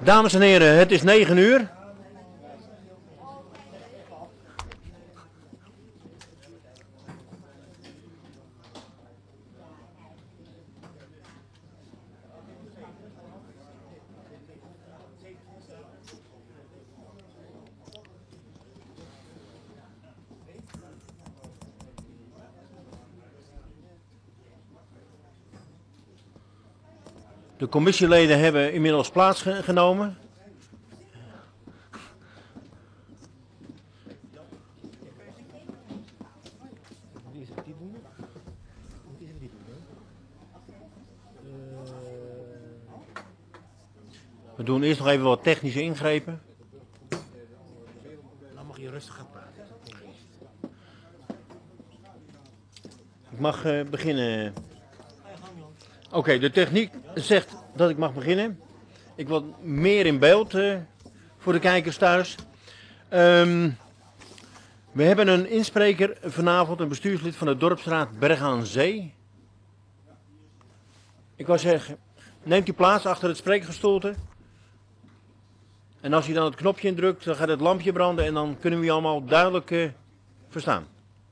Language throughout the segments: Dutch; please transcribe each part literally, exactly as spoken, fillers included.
Dames en heren, het is negen uur. De commissieleden hebben inmiddels plaatsgenomen. We doen eerst nog even wat technische ingrepen. Dan mag je rustig gaan praten. Ik mag uh, beginnen. Oké, okay, de techniek zegt dat ik mag beginnen. Ik wil meer in beeld uh, voor de kijkers thuis. Um, we hebben een inspreker vanavond, een bestuurslid van de Dorpsraad Berg aan Zee. Ik wou zeggen, neemt u plaats achter het spreekgestoelte. En als u dan het knopje indrukt, dan gaat het lampje branden en dan kunnen we u allemaal duidelijk uh, verstaan.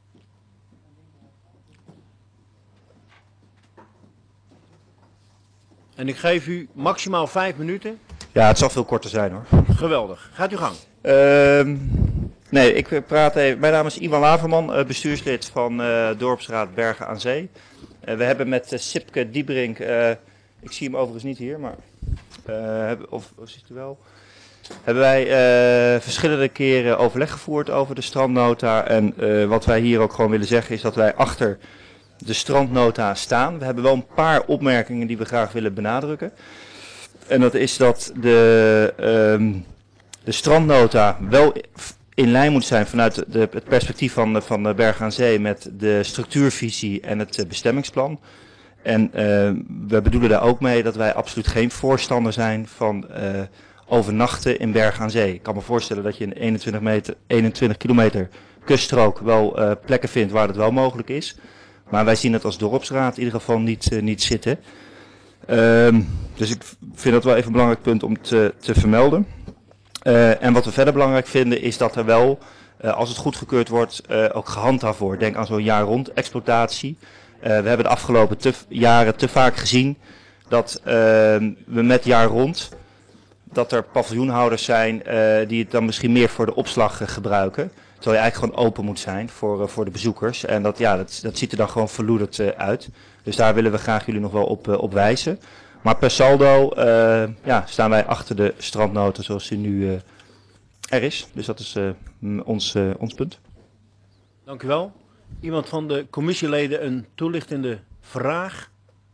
En ik geef u maximaal vijf minuten. Ja, het zal veel korter zijn hoor. Geweldig. Gaat u gang. Uh, nee, ik praat even. Mijn naam is Iwan Laverman, bestuurslid van uh, Dorpsraad Bergen aan Zee. Uh, we hebben met uh, Sipke Dieberink, uh, ik zie hem overigens niet hier, maar uh, hebben, of, of ziet u wel, hebben wij uh, verschillende keren overleg gevoerd over de strandnota. En uh, wat wij hier ook gewoon willen zeggen is dat wij achter de strandnota staan. We hebben wel een paar opmerkingen die we graag willen benadrukken. En dat is dat de, um, de strandnota wel in lijn moet zijn vanuit de, het perspectief van, van de Berg aan Zee met de structuurvisie en het bestemmingsplan. En uh, we bedoelen daar ook mee dat wij absoluut geen voorstander zijn van uh, overnachten in Berg aan Zee. Ik kan me voorstellen dat je in eenentwintig, meter, eenentwintig kilometer kuststrook wel uh, plekken vindt waar dat wel mogelijk is. Maar wij zien het als dorpsraad in ieder geval niet, uh, niet zitten. Um, dus ik vind dat wel even een belangrijk punt om te, te vermelden. Uh, en wat we verder belangrijk vinden is dat er wel, uh, als het goedgekeurd wordt, uh, ook gehandhaafd wordt. Denk aan zo'n jaar rond exploitatie. Uh, we hebben de afgelopen te, jaren te vaak gezien dat uh, we met jaar rond, dat er paviljoenhouders zijn uh, die het dan misschien meer voor de opslag uh, gebruiken. Terwijl je eigenlijk gewoon open moet zijn voor, uh, voor de bezoekers. En dat, ja, dat, dat ziet er dan gewoon verloederd uh, uit. Dus daar willen we graag jullie nog wel op, uh, op wijzen. Maar per saldo uh, ja, staan wij achter de strandnota zoals die nu uh, er is. Dus dat is uh, ons, uh, ons punt. Dank u wel. Iemand van de commissieleden een toelichtende vraag?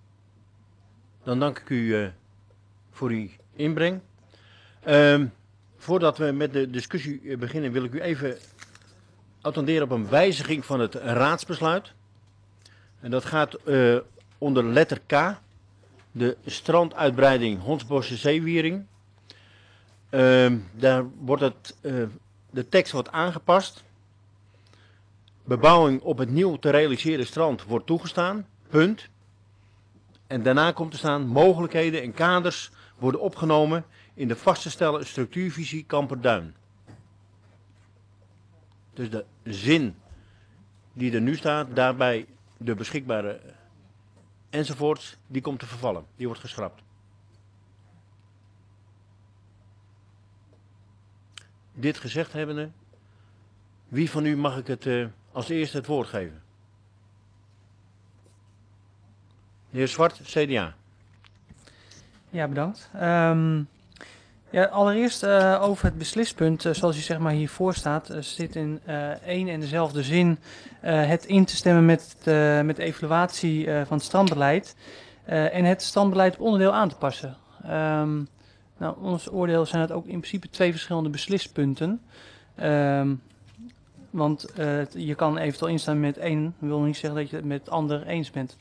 Dan dank ik u uh, voor uw inbreng. Uh, voordat we met de discussie beginnen wil ik u even attenderen op een wijziging van het raadsbesluit. En dat gaat uh, onder letter K, de stranduitbreiding Hondsbossche Zeewiering. Uh, daar wordt het, uh, de tekst wordt aangepast. Bebouwing op het nieuw te realiseren strand wordt toegestaan, punt. En daarna komt te staan, mogelijkheden en kaders worden opgenomen in de vast te stellen structuurvisie Kamperduin. Dus de zin die er nu staat, daarbij de beschikbare enzovoorts, die komt te vervallen. Die wordt geschrapt. Dit gezegd hebbende, wie van u mag ik het uh, als eerste het woord geven? De heer Zwart, C D A. Ja, bedankt. Um, ja, allereerst uh, over het beslispunt, uh, zoals u zeg maar hiervoor staat, uh, zit in uh, één en dezelfde zin uh, het in te stemmen met de, met de evaluatie uh, van het strandbeleid uh, en het strandbeleid op onderdeel aan te passen. Um, nou, ons oordeel zijn het ook in principe twee verschillende beslispunten. Um, want uh, je kan eventueel instemmen met één, dat wil niet zeggen dat je het met het ander eens bent.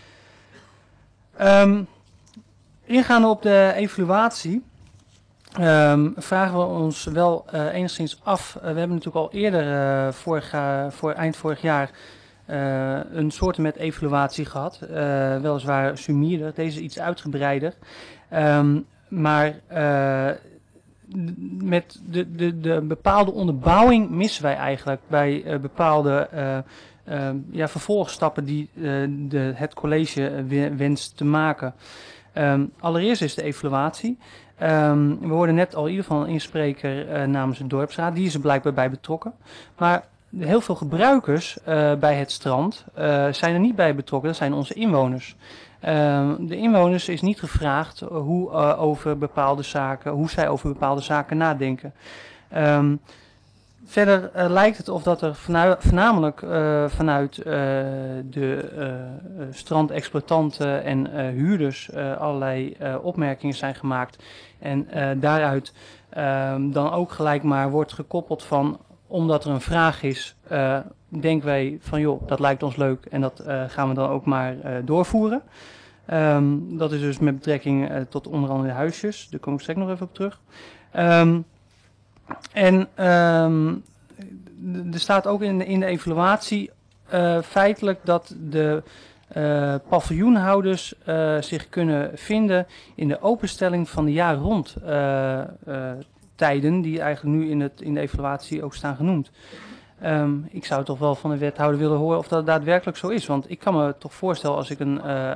Um, ingaande op de evaluatie um, vragen we ons wel uh, enigszins af. Uh, we hebben natuurlijk al eerder uh, vorig, uh, voor eind vorig jaar uh, een soort met evaluatie gehad. Uh, weliswaar sumierder, deze iets uitgebreider. Um, maar uh, met de, de, de bepaalde onderbouwing missen wij eigenlijk bij uh, bepaalde uh, uh, ja, vervolgstappen die uh, de, het college uh, wenst te maken. Um, allereerst is de evaluatie. Um, we hoorden net al in ieder geval een inspreker uh, namens de dorpsraad, die is er blijkbaar bij betrokken. Maar heel veel gebruikers uh, bij het strand uh, zijn er niet bij betrokken, dat zijn onze inwoners. Uh, de inwoners is niet gevraagd hoe, uh, over bepaalde zaken, hoe zij over bepaalde zaken nadenken. Um, verder uh, lijkt het of dat er vanuit, voornamelijk uh, vanuit uh, de uh, strandexploitanten en uh, huurders uh, allerlei uh, opmerkingen zijn gemaakt. En uh, daaruit uh, dan ook gelijk maar wordt gekoppeld van, omdat er een vraag is, uh, denken wij van joh, dat lijkt ons leuk en dat uh, gaan we dan ook maar uh, doorvoeren. Um, dat is dus met betrekking uh, tot onder andere de huisjes. Daar kom ik straks nog even op terug. Um, en um, er staat ook in de, in de evaluatie uh, feitelijk dat de uh, paviljoenhouders uh, zich kunnen vinden in de openstelling van de jaar rond uh, uh, tijden die eigenlijk nu in, het, in de evaluatie ook staan genoemd. Um, ik zou toch wel van de wethouder willen horen of dat daadwerkelijk zo is. Want ik kan me toch voorstellen als ik een uh,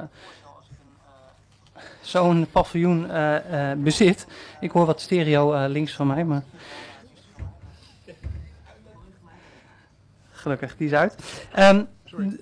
zo'n paviljoen uh, uh, bezit. Ik hoor wat stereo uh, links van mij, maar gelukkig, die is uit. Um, um,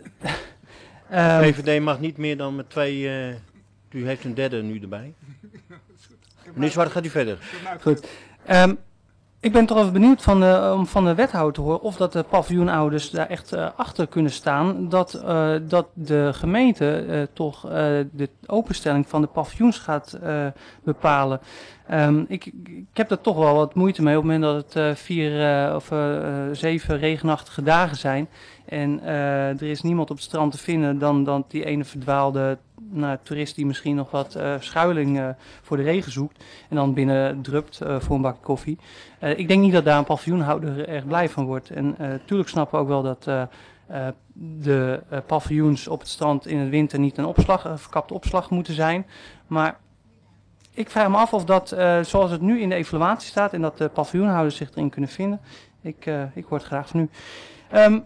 V V D mag niet meer dan met twee, uh, u heeft een derde nu erbij. Meneer Zwart, gaat u verder. Goed. Um, Ik ben toch even benieuwd van de, om van de wethouder te horen of dat de paviljoenouders daar echt uh, achter kunnen staan. Dat, uh, dat de gemeente uh, toch uh, de openstelling van de paviljoens gaat uh, bepalen. Um, ik, ik heb daar toch wel wat moeite mee op het moment dat het uh, vier uh, of uh, zeven regenachtige dagen zijn. En uh, er is niemand op het strand te vinden dan, dan die ene verdwaalde nou, toerist die misschien nog wat uh, schuiling uh, voor de regen zoekt. En dan binnen drupt uh, voor een bak koffie. Uh, ik denk niet dat daar een paviljoenhouder erg blij van wordt. En uh, tuurlijk snappen we ook wel dat uh, uh, de uh, paviljoens op het strand in de winter niet een opslag, een verkapte opslag moeten zijn. Maar ik vraag me af of dat, uh, zoals het nu in de evaluatie staat en dat de paviljoenhouders zich erin kunnen vinden. Ik, uh, ik hoor het graag van u. Um,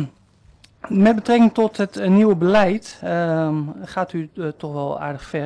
met betrekking tot het uh, nieuwe beleid um, gaat u uh, toch wel aardig ver.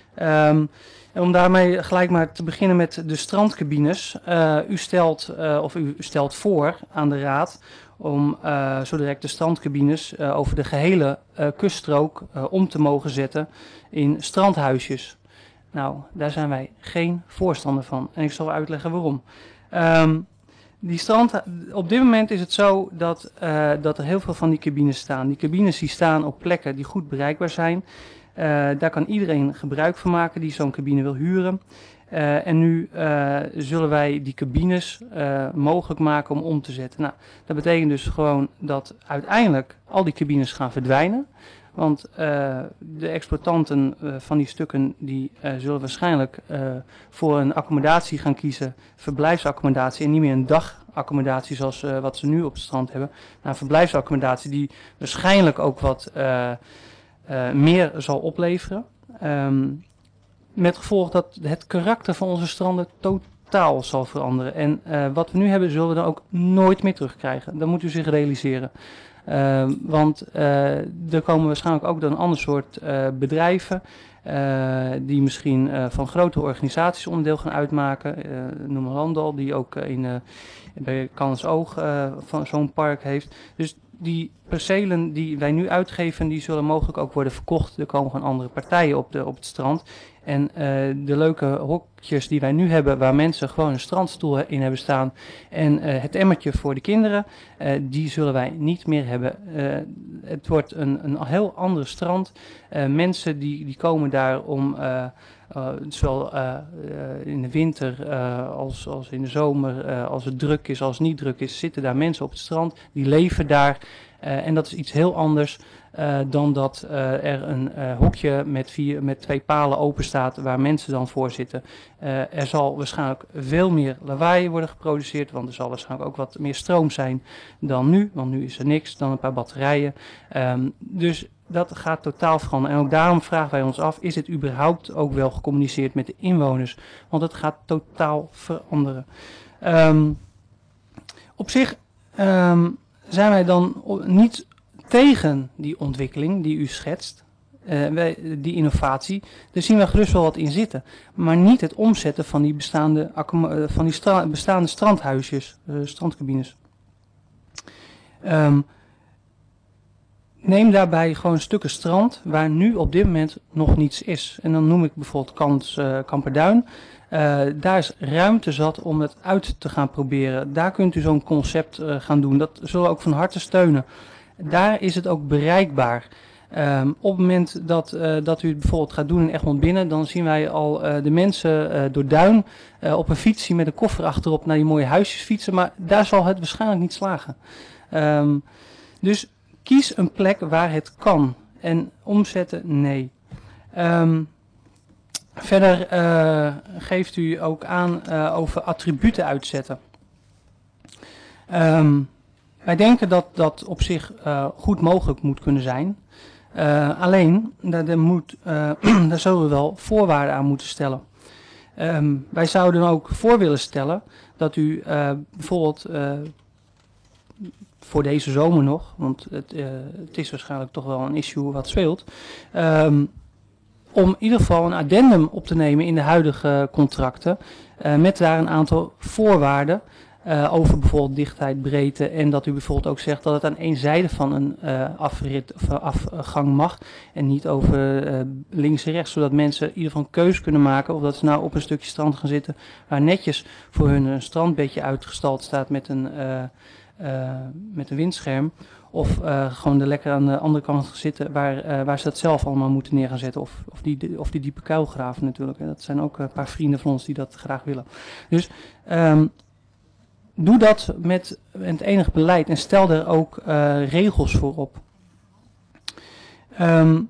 Um, en om daarmee gelijk maar te beginnen met de strandcabines. Uh, u, stelt, uh, of u stelt voor aan de raad om uh, zo direct de strandcabines uh, over de gehele uh, kuststrook uh, om te mogen zetten in strandhuisjes. Nou, daar zijn wij geen voorstander van. En ik zal uitleggen waarom. Um, die strand, op dit moment is het zo dat, uh, dat er heel veel van die cabines staan. Die cabines die staan op plekken die goed bereikbaar zijn. Uh, daar kan iedereen gebruik van maken die zo'n cabine wil huren. Uh, en nu uh, zullen wij die cabines uh, mogelijk maken om om te zetten. Nou, dat betekent dus gewoon dat uiteindelijk al die cabines gaan verdwijnen. Want uh, de exploitanten uh, van die stukken die uh, zullen waarschijnlijk uh, voor een accommodatie gaan kiezen, verblijfsaccommodatie en niet meer een dagaccommodatie zoals uh, wat ze nu op het strand hebben. Nou, een verblijfsaccommodatie die waarschijnlijk ook wat uh, uh, meer zal opleveren. Um, met gevolg dat het karakter van onze stranden totaal zal veranderen. En uh, wat we nu hebben zullen we dan ook nooit meer terugkrijgen. Dat moet u zich realiseren. Uh, want uh, er komen waarschijnlijk ook dan een ander soort uh, bedrijven uh, die misschien uh, van grote organisaties onderdeel gaan uitmaken. Uh, noem maar Landal, die ook uh, in, uh, bij Callens Oog uh, van zo'n park heeft. Dus die percelen die wij nu uitgeven, die zullen mogelijk ook worden verkocht. Er komen gewoon andere partijen op, de, op het strand. En uh, de leuke hokjes die wij nu hebben, waar mensen gewoon een strandstoel in hebben staan en uh, het emmertje voor de kinderen, uh, die zullen wij niet meer hebben. Uh, het wordt een, een heel ander strand. Uh, mensen die, die komen daar om, uh, uh, zowel uh, uh, in de winter uh, als, als in de zomer, uh, als het druk is, als het niet druk is, zitten daar mensen op het strand, die leven daar. Uh, en dat is iets heel anders uh, dan dat uh, er een uh, hokje met, vier, met twee palen open staat waar mensen dan voor zitten. Uh, er zal waarschijnlijk veel meer lawaai worden geproduceerd, want er zal waarschijnlijk ook wat meer stroom zijn dan nu. Want nu is er niks dan een paar batterijen. Um, dus dat gaat totaal veranderen. En ook daarom vragen wij ons af, is het überhaupt ook wel gecommuniceerd met de inwoners? Want het gaat totaal veranderen. Um, op zich um, zijn wij dan niet tegen die ontwikkeling die u schetst. Uh, wij, die innovatie, daar zien we gerust wel wat in zitten. Maar niet het omzetten van die bestaande, van die stra bestaande strandhuisjes, uh, strandcabines. Um, neem daarbij gewoon stukken strand waar nu op dit moment nog niets is. En dan noem ik bijvoorbeeld Kans, uh, Kamperduin. Uh, daar is ruimte zat om het uit te gaan proberen. Daar kunt u zo'n concept uh, gaan doen. Dat zullen we ook van harte steunen. Daar is het ook bereikbaar. Um, op het moment dat, uh, dat u het bijvoorbeeld gaat doen in Egmond Binnen, dan zien wij al uh, de mensen uh, door Duin uh, op een fietsie met een koffer achterop naar die mooie huisjes fietsen. Maar daar zal het waarschijnlijk niet slagen. Um, dus kies een plek waar het kan. En omzetten, nee. Um, verder uh, geeft u ook aan uh, over attributen uitzetten. Um, wij denken dat dat op zich uh, goed mogelijk moet kunnen zijn. Uh, alleen, daar, daar, moet, uh, daar zullen we wel voorwaarden aan moeten stellen. Um, wij zouden ook voor willen stellen dat u uh, bijvoorbeeld uh, voor deze zomer nog, want het, uh, het is waarschijnlijk toch wel een issue wat speelt, um, om in ieder geval een addendum op te nemen in de huidige contracten, uh, met daar een aantal voorwaarden uh, over bijvoorbeeld dichtheid, breedte, en dat u bijvoorbeeld ook zegt dat het aan één zijde van een uh, afrit of afgang mag en niet over uh, links en rechts, zodat mensen in ieder geval een keuze kunnen maken of dat ze nou op een stukje strand gaan zitten waar netjes voor hun een strandbedje uitgestald staat met een uh, Uh, met een windscherm, of uh, gewoon er lekker aan de andere kant gaan zitten waar, uh, waar ze dat zelf allemaal moeten neer gaan zetten, of, of, die, of die diepe kuil graven natuurlijk. Hè. Dat zijn ook een paar vrienden van ons die dat graag willen. Dus um, doe dat met het enige beleid en stel er ook uh, regels voor op. Um,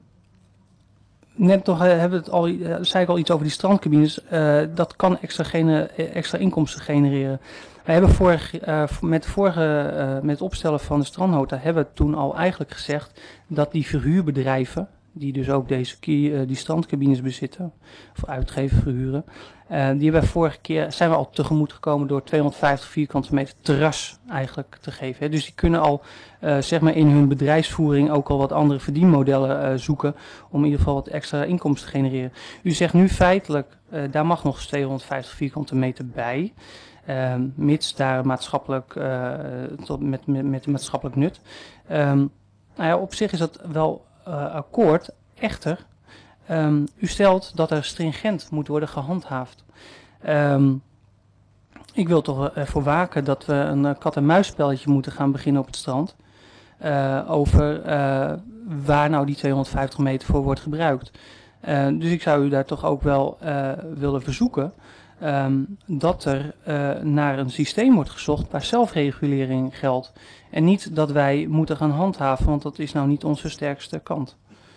Net toch hebben we het al, uh, zei ik al iets over die strandcabines. Uh, dat kan extra, gene, extra inkomsten genereren. We hebben vorig, uh, met, vorige, uh, met het opstellen van de strandnota hebben we toen al eigenlijk gezegd dat die verhuurbedrijven, die dus ook deze key, uh, die strandcabines bezitten, of uitgeven, verhuren, uh, die hebben we vorige keer, zijn we al tegemoet gekomen door tweehonderdvijftig vierkante meter terras eigenlijk te geven. Hè. Dus die kunnen al uh, zeg maar in hun bedrijfsvoering ook al wat andere verdienmodellen uh, zoeken om in ieder geval wat extra inkomsten te genereren. U zegt nu feitelijk, uh, daar mag nog eens tweehonderdvijftig vierkante meter bij. Uh, mits daar maatschappelijk, uh, tot met, met, met maatschappelijk nut. Um, nou ja, op zich is dat wel uh, akkoord. Echter, um, u stelt dat er stringent moet worden gehandhaafd. Um, ik wil toch ervoor waken dat we een uh, kat-en-muisspelletje moeten gaan beginnen op het strand. Uh, over uh, waar nou die tweehonderdvijftig meter voor wordt gebruikt. Uh, dus ik zou u daar toch ook wel uh, willen verzoeken. Um, dat er uh, naar een systeem wordt gezocht waar zelfregulering geldt. En niet dat wij moeten gaan handhaven, want dat is nou niet onze sterkste kant.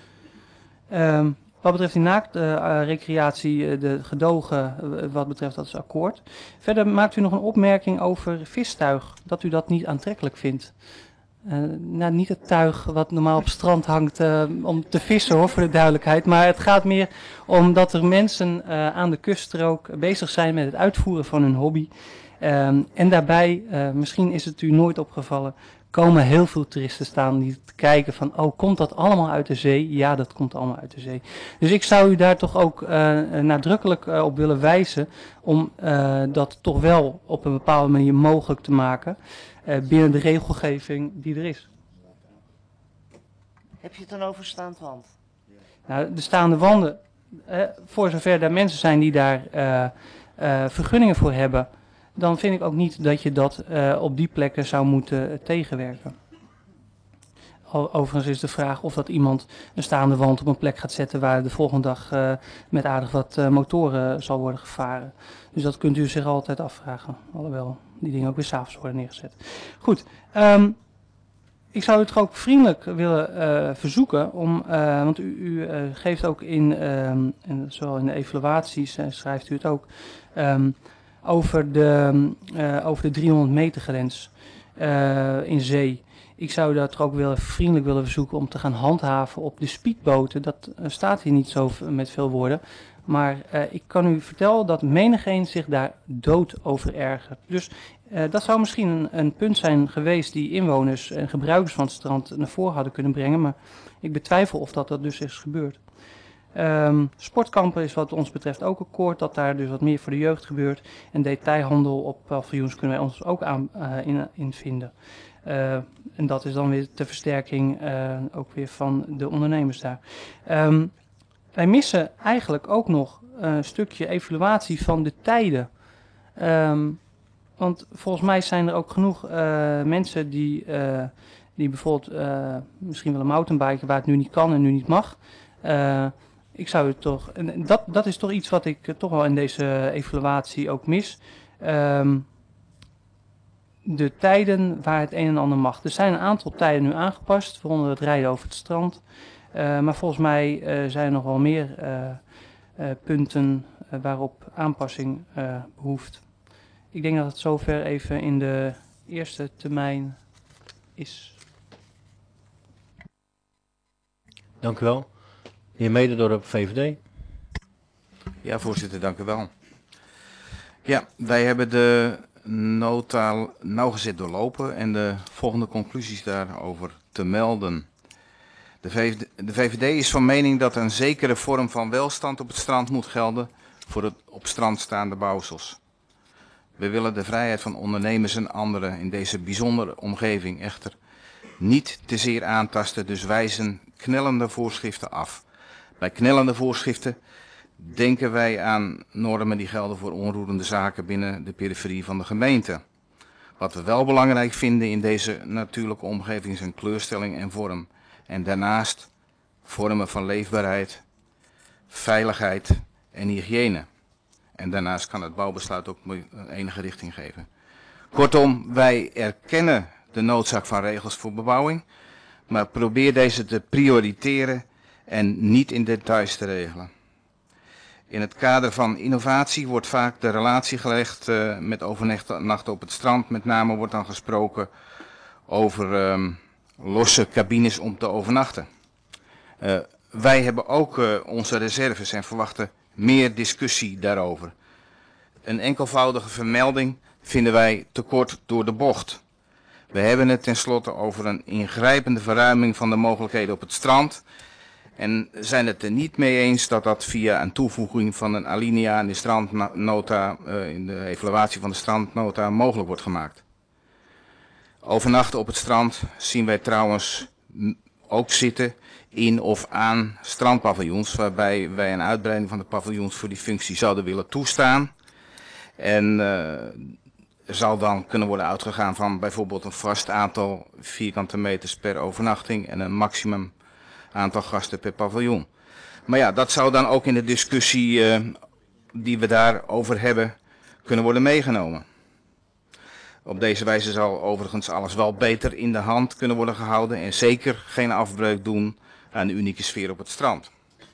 Um, wat betreft die naaktrecreatie, uh, de gedogen, uh, wat betreft dat is akkoord. Verder maakt u nog een opmerking over vistuig, dat u dat niet aantrekkelijk vindt. Uh, nou, niet het tuig wat normaal op het strand hangt uh, om te vissen hoor, voor de duidelijkheid. Maar het gaat meer om dat er mensen uh, aan de kuststrook bezig zijn met het uitvoeren van hun hobby. Um, en daarbij, uh, misschien is het u nooit opgevallen, komen heel veel toeristen staan die te kijken van, oh, komt dat allemaal uit de zee? Ja, dat komt allemaal uit de zee. Dus ik zou u daar toch ook uh, nadrukkelijk uh, op willen wijzen om uh, dat toch wel op een bepaalde manier mogelijk te maken. Uh, binnen de regelgeving die er is. Heb je het dan over staand wand? Nou, de staande wanden, uh, voor zover er mensen zijn die daar uh, uh, vergunningen voor hebben, dan vind ik ook niet dat je dat uh, op die plekken zou moeten uh, tegenwerken. Overigens is de vraag of dat iemand een staande wand op een plek gaat zetten waar de volgende dag uh, met aardig wat uh, motoren zal worden gevaren. Dus dat kunt u zich altijd afvragen, alhoewel die dingen ook weer 's avonds worden neergezet. Goed, um, ik zou u toch ook vriendelijk willen uh, verzoeken om, uh, want u, u uh, geeft ook in, um, en zowel in de evaluaties uh, schrijft u het ook, um, over de, uh, over de driehonderd meter grens uh, in zee. ik zou dat toch ook wel vriendelijk willen verzoeken om te gaan handhaven op de speedboten. Dat uh, staat hier niet zo met veel woorden. Maar uh, ik kan u vertellen dat menigeen zich daar dood over ergert. Dus uh, dat zou misschien een, een punt zijn geweest die inwoners en gebruikers van het strand naar voren hadden kunnen brengen. Maar ik betwijfel of dat, dat dus is gebeurd. Um, sportkampen is wat ons betreft ook akkoord, dat daar dus wat meer voor de jeugd gebeurt. En detailhandel op paviljoens kunnen wij ons ook aan uh, in, in vinden. Uh, en dat is dan weer ter versterking uh, ook weer van de ondernemers daar. Um, wij missen eigenlijk ook nog een stukje evaluatie van de tijden. Um, want volgens mij zijn er ook genoeg uh, mensen die, uh, die bijvoorbeeld uh, misschien wel een mountainbiken waar het nu niet kan en nu niet mag. Uh, ik zou het toch, en dat, dat is toch iets wat ik uh, toch wel in deze evaluatie ook mis. Um, de tijden waar het een en ander mag. Er zijn een aantal tijden nu aangepast, waaronder het rijden over het strand. Uh, maar volgens mij uh, zijn er nog wel meer uh, uh, punten uh, waarop aanpassing uh, behoeft. Ik denk dat het zover even in de eerste termijn is. Dank u wel. De heer Mededorp, V V D. Ja, voorzitter, dank u wel. Ja, wij hebben de nota nauwgezet doorlopen en de volgende conclusies daarover te melden. De V V D, de V V D is van mening dat een zekere vorm van welstand op het strand moet gelden voor het op strand staande bouwsels. We willen de vrijheid van ondernemers en anderen in deze bijzondere omgeving echter niet te zeer aantasten, dus wijzen knellende voorschriften af. Bij knellende voorschriften denken wij aan normen die gelden voor onroerende zaken binnen de periferie van de gemeente. Wat we wel belangrijk vinden in deze natuurlijke omgeving is een kleurstelling en vorm. En daarnaast vormen van leefbaarheid, veiligheid en hygiëne. En daarnaast kan het bouwbesluit ook enige richting geven. Kortom, wij erkennen de noodzaak van regels voor bebouwing, maar probeer deze te prioriteren en niet in details te regelen. In het kader van innovatie wordt vaak de relatie gelegd uh, met overnachten op het strand. Met name wordt dan gesproken over um, losse cabines om te overnachten. Uh, wij hebben ook uh, onze reserves en verwachten meer discussie daarover. Een enkelvoudige vermelding vinden wij te kort door de bocht. We hebben het tenslotte over een ingrijpende verruiming van de mogelijkheden op het strand. En zijn het er niet mee eens dat dat via een toevoeging van een alinea in de strandnota, uh, in de evaluatie van de strandnota mogelijk wordt gemaakt. Overnachten op het strand zien wij trouwens ook zitten in of aan strandpaviljoens, waarbij wij een uitbreiding van de paviljoens voor die functie zouden willen toestaan. En uh, er zal dan kunnen worden uitgegaan van bijvoorbeeld een vast aantal vierkante meters per overnachting en een maximum aantal gasten per paviljoen. Maar ja, dat zou dan ook in de discussie uh, die we daarover hebben kunnen worden meegenomen. Op deze wijze zal overigens alles wel beter in de hand kunnen worden gehouden en zeker geen afbreuk doen aan de unieke sfeer op het strand.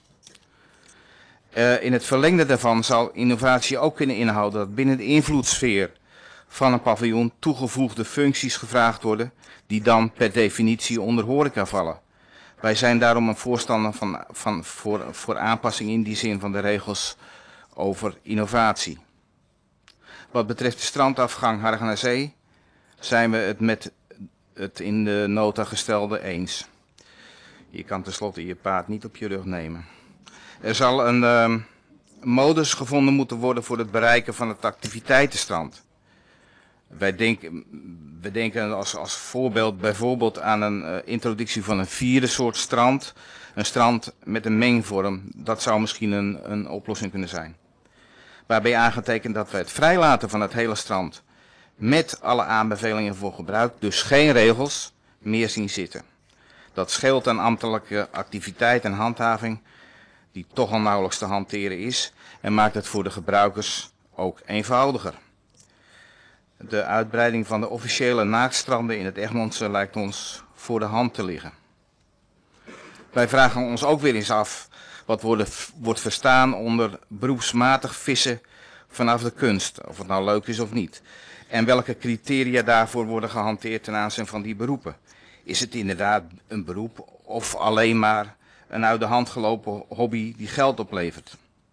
Uh, in het verlengde daarvan zal innovatie ook kunnen inhouden dat binnen de invloedssfeer van een paviljoen toegevoegde functies gevraagd worden die dan per definitie onder horeca vallen. Wij zijn daarom een voorstander van, van, voor, voor aanpassing in die zin van de regels over innovatie. Wat betreft de strandafgang Hargenerzee zijn we het met het in de nota gestelde eens. Je kan tenslotte je paard niet op je rug nemen. Er zal een uh, modus gevonden moeten worden voor het bereiken van het activiteitenstrand. Wij denken, we denken als, als voorbeeld bijvoorbeeld aan een uh, introductie van een vierde soort strand. Een strand met een mengvorm. Dat zou misschien een, een oplossing kunnen zijn. Waarbij aangetekend dat we het vrijlaten van het hele strand met alle aanbevelingen voor gebruik, dus geen regels, meer zien zitten. Dat scheelt aan ambtelijke activiteit en handhaving, die toch al nauwelijks te hanteren is, en maakt het voor de gebruikers ook eenvoudiger. De uitbreiding van de officiële naaktstranden in het Egmondse lijkt ons voor de hand te liggen. Wij vragen ons ook weer eens af wat wordt, wordt verstaan onder beroepsmatig vissen vanaf de kunst, of het nou leuk is of niet. En welke criteria daarvoor worden gehanteerd ten aanzien van die beroepen. is het inderdaad een beroep of alleen maar een uit de hand gelopen hobby die geld oplevert.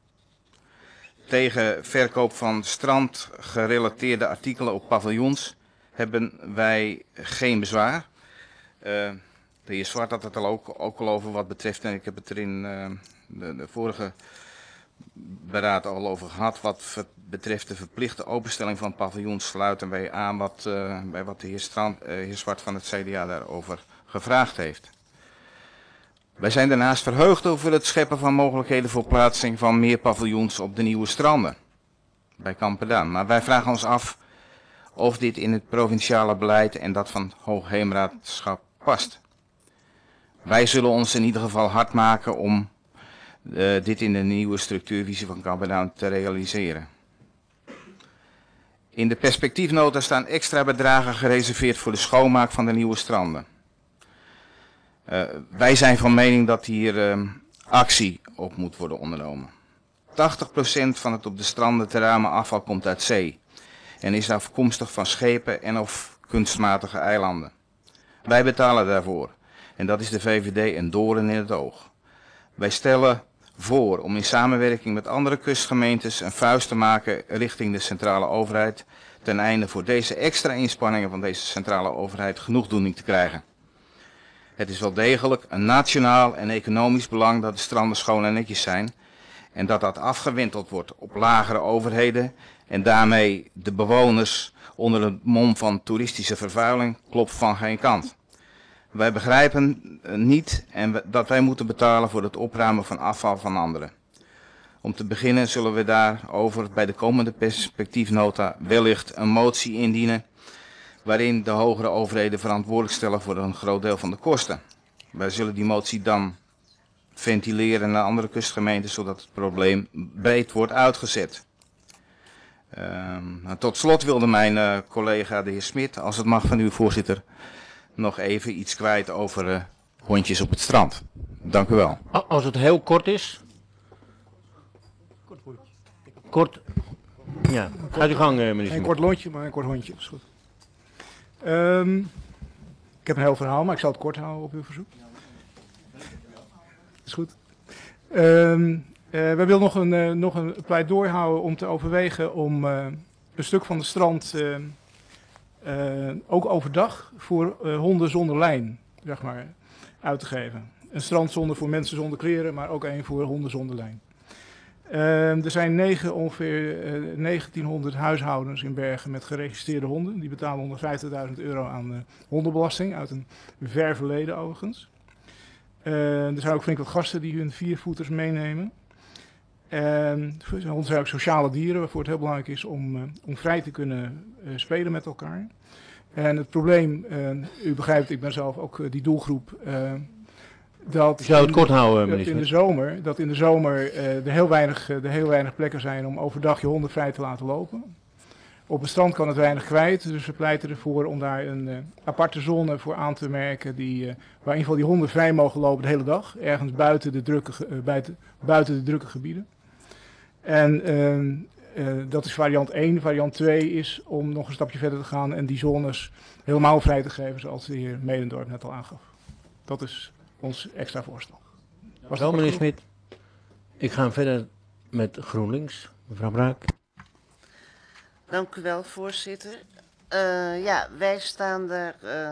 Tegen verkoop van strandgerelateerde artikelen op paviljoens hebben wij geen bezwaar. Uh, de heer Zwart had het al ook, ook al over wat betreft, en ik heb het er in uh, de, de vorige beraad al over gehad. Wat betreft de verplichte openstelling van paviljoens sluiten wij aan wat, uh, bij wat de heer, Strand, uh, heer Zwart van het C D A daarover gevraagd heeft. Wij zijn daarnaast verheugd over het scheppen van mogelijkheden voor plaatsing van meer paviljoens op de nieuwe stranden bij Kamperduin. Maar wij vragen ons af of dit in het provinciale beleid en dat van Hoogheemraadschap past. Wij zullen ons in ieder geval hard maken om uh, dit in de nieuwe structuurvisie van Kamperduin te realiseren. In de perspectiefnota staan extra bedragen gereserveerd voor de schoonmaak van de nieuwe stranden. Uh, wij zijn van mening dat hier uh, actie op moet worden ondernomen. tachtig procent van het op de stranden te ruimen afval komt uit zee en is afkomstig van schepen en of kunstmatige eilanden. Wij betalen daarvoor en dat is de V V D een doorn in het oog. Wij stellen voor om in samenwerking met andere kustgemeentes een vuist te maken richting de centrale overheid ten einde voor deze extra inspanningen van deze centrale overheid genoegdoening te krijgen. Het is wel degelijk een nationaal en economisch belang dat de stranden schoon en netjes zijn en dat dat afgewenteld wordt op lagere overheden en daarmee de bewoners onder het mom van toeristische vervuiling klopt van geen kant. Wij begrijpen niet en we, dat wij moeten betalen voor het opruimen van afval van anderen. Om te beginnen zullen we daarover bij de komende perspectiefnota wellicht een motie indienen waarin de hogere overheden verantwoordelijk stellen voor een groot deel van de kosten. Wij zullen die motie dan ventileren naar andere kustgemeenten, zodat het probleem breed wordt uitgezet. Uh, tot slot wilde mijn uh, collega de heer Smit, als het mag van u voorzitter, nog even iets kwijt over uh, hondjes op het strand. Dank u wel. Als het heel kort is. Kort hondje. Kort. Ja, gaat uw gang, uh, meneer Smit. Een kort lontje, maar een kort hondje. Is goed. Um, ik heb een heel verhaal, maar ik zal het kort houden op uw verzoek. Is goed. Um, uh, we willen nog een, uh, nog een pleidooi houden om te overwegen om uh, een stuk van de strand uh, uh, ook overdag voor uh, honden zonder lijn, zeg maar, uit te geven. Een strandzone voor mensen zonder kleren, maar ook een voor honden zonder lijn. Uh, er zijn negen, ongeveer uh, negentienhonderd huishoudens in Bergen met geregistreerde honden. Die betalen honderdvijftigduizend euro aan uh, hondenbelasting, uit een ver verleden overigens. Uh, er zijn ook flink wat gasten die hun viervoeters meenemen. Uh, honden zijn ook sociale dieren, waarvoor het heel belangrijk is om, uh, om vrij te kunnen uh, spelen met elkaar. En het probleem, uh, u begrijpt, ik ben zelf ook uh, die doelgroep... Uh, Dat ik zou het kort houden, meneer. In de zomer, dat in de zomer uh, er, heel weinig, uh, er heel weinig plekken zijn om overdag je honden vrij te laten lopen. Op het strand kan het weinig kwijt, dus we pleiten ervoor om daar een uh, aparte zone voor aan te merken die, uh, waar in ieder geval die honden vrij mogen lopen de hele dag, ergens buiten de drukke, uh, buiten, buiten de drukke gebieden. En uh, uh, dat is variant één. Variant twee is om nog een stapje verder te gaan en die zones helemaal vrij te geven, zoals de heer Medendorp net al aangaf. Dat is ons extra voorstel. Was wel, meneer Smit. Ik ga verder met GroenLinks. Mevrouw Braak. Dank u wel, voorzitter. Uh, ja, wij staan daar uh,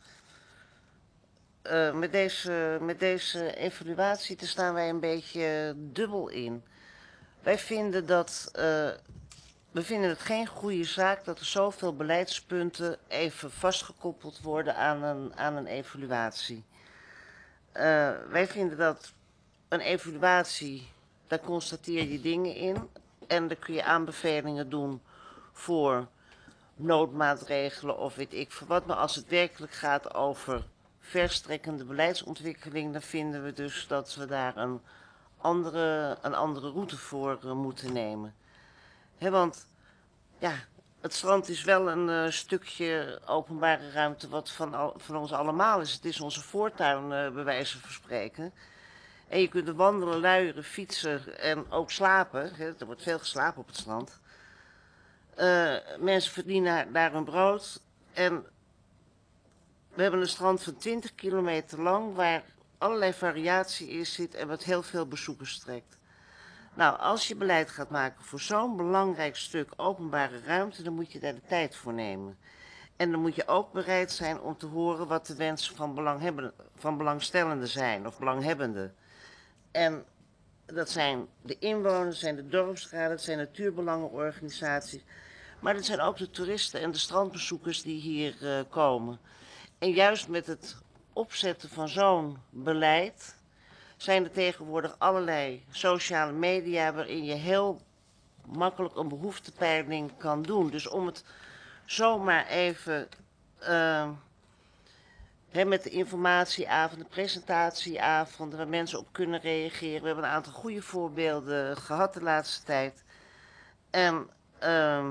uh, met, deze, met deze evaluatie, daar staan wij een beetje dubbel in. Wij vinden dat, uh, we vinden het geen goede zaak dat er zoveel beleidspunten even vastgekoppeld worden aan een, aan een evaluatie. Uh, wij vinden dat een evaluatie, daar constateer je dingen in en daar kun je aanbevelingen doen voor noodmaatregelen of weet ik veel wat. Maar als het werkelijk gaat over verstrekkende beleidsontwikkeling, dan vinden we dus dat we daar een andere, een andere route voor uh, moeten nemen. He, want ja, het strand is wel een uh, stukje openbare ruimte wat van, al, van ons allemaal is. Het is onze voortuin, uh, bij wijze van spreken. En je kunt er wandelen, luieren, fietsen en ook slapen. Hè, er wordt veel geslapen op het strand. Uh, mensen verdienen daar hun brood. En we hebben een strand van twintig kilometer lang waar allerlei variatie in zit en wat heel veel bezoekers trekt. Nou, als je beleid gaat maken voor zo'n belangrijk stuk openbare ruimte, dan moet je daar de tijd voor nemen. En dan moet je ook bereid zijn om te horen wat de wensen van, belanghebben, van belangstellenden zijn of belanghebbenden. En dat zijn de inwoners, zijn de dorpsraden, dat zijn natuurbelangenorganisaties. Maar dat zijn ook de toeristen en de strandbezoekers die hier uh, komen. En juist met het opzetten van zo'n beleid zijn er tegenwoordig allerlei sociale media waarin je heel makkelijk een behoeftepeiling kan doen. Dus om het zomaar even uh, he, met de informatieavond, de presentatieavond, waar mensen op kunnen reageren. We hebben een aantal goede voorbeelden gehad de laatste tijd. En uh,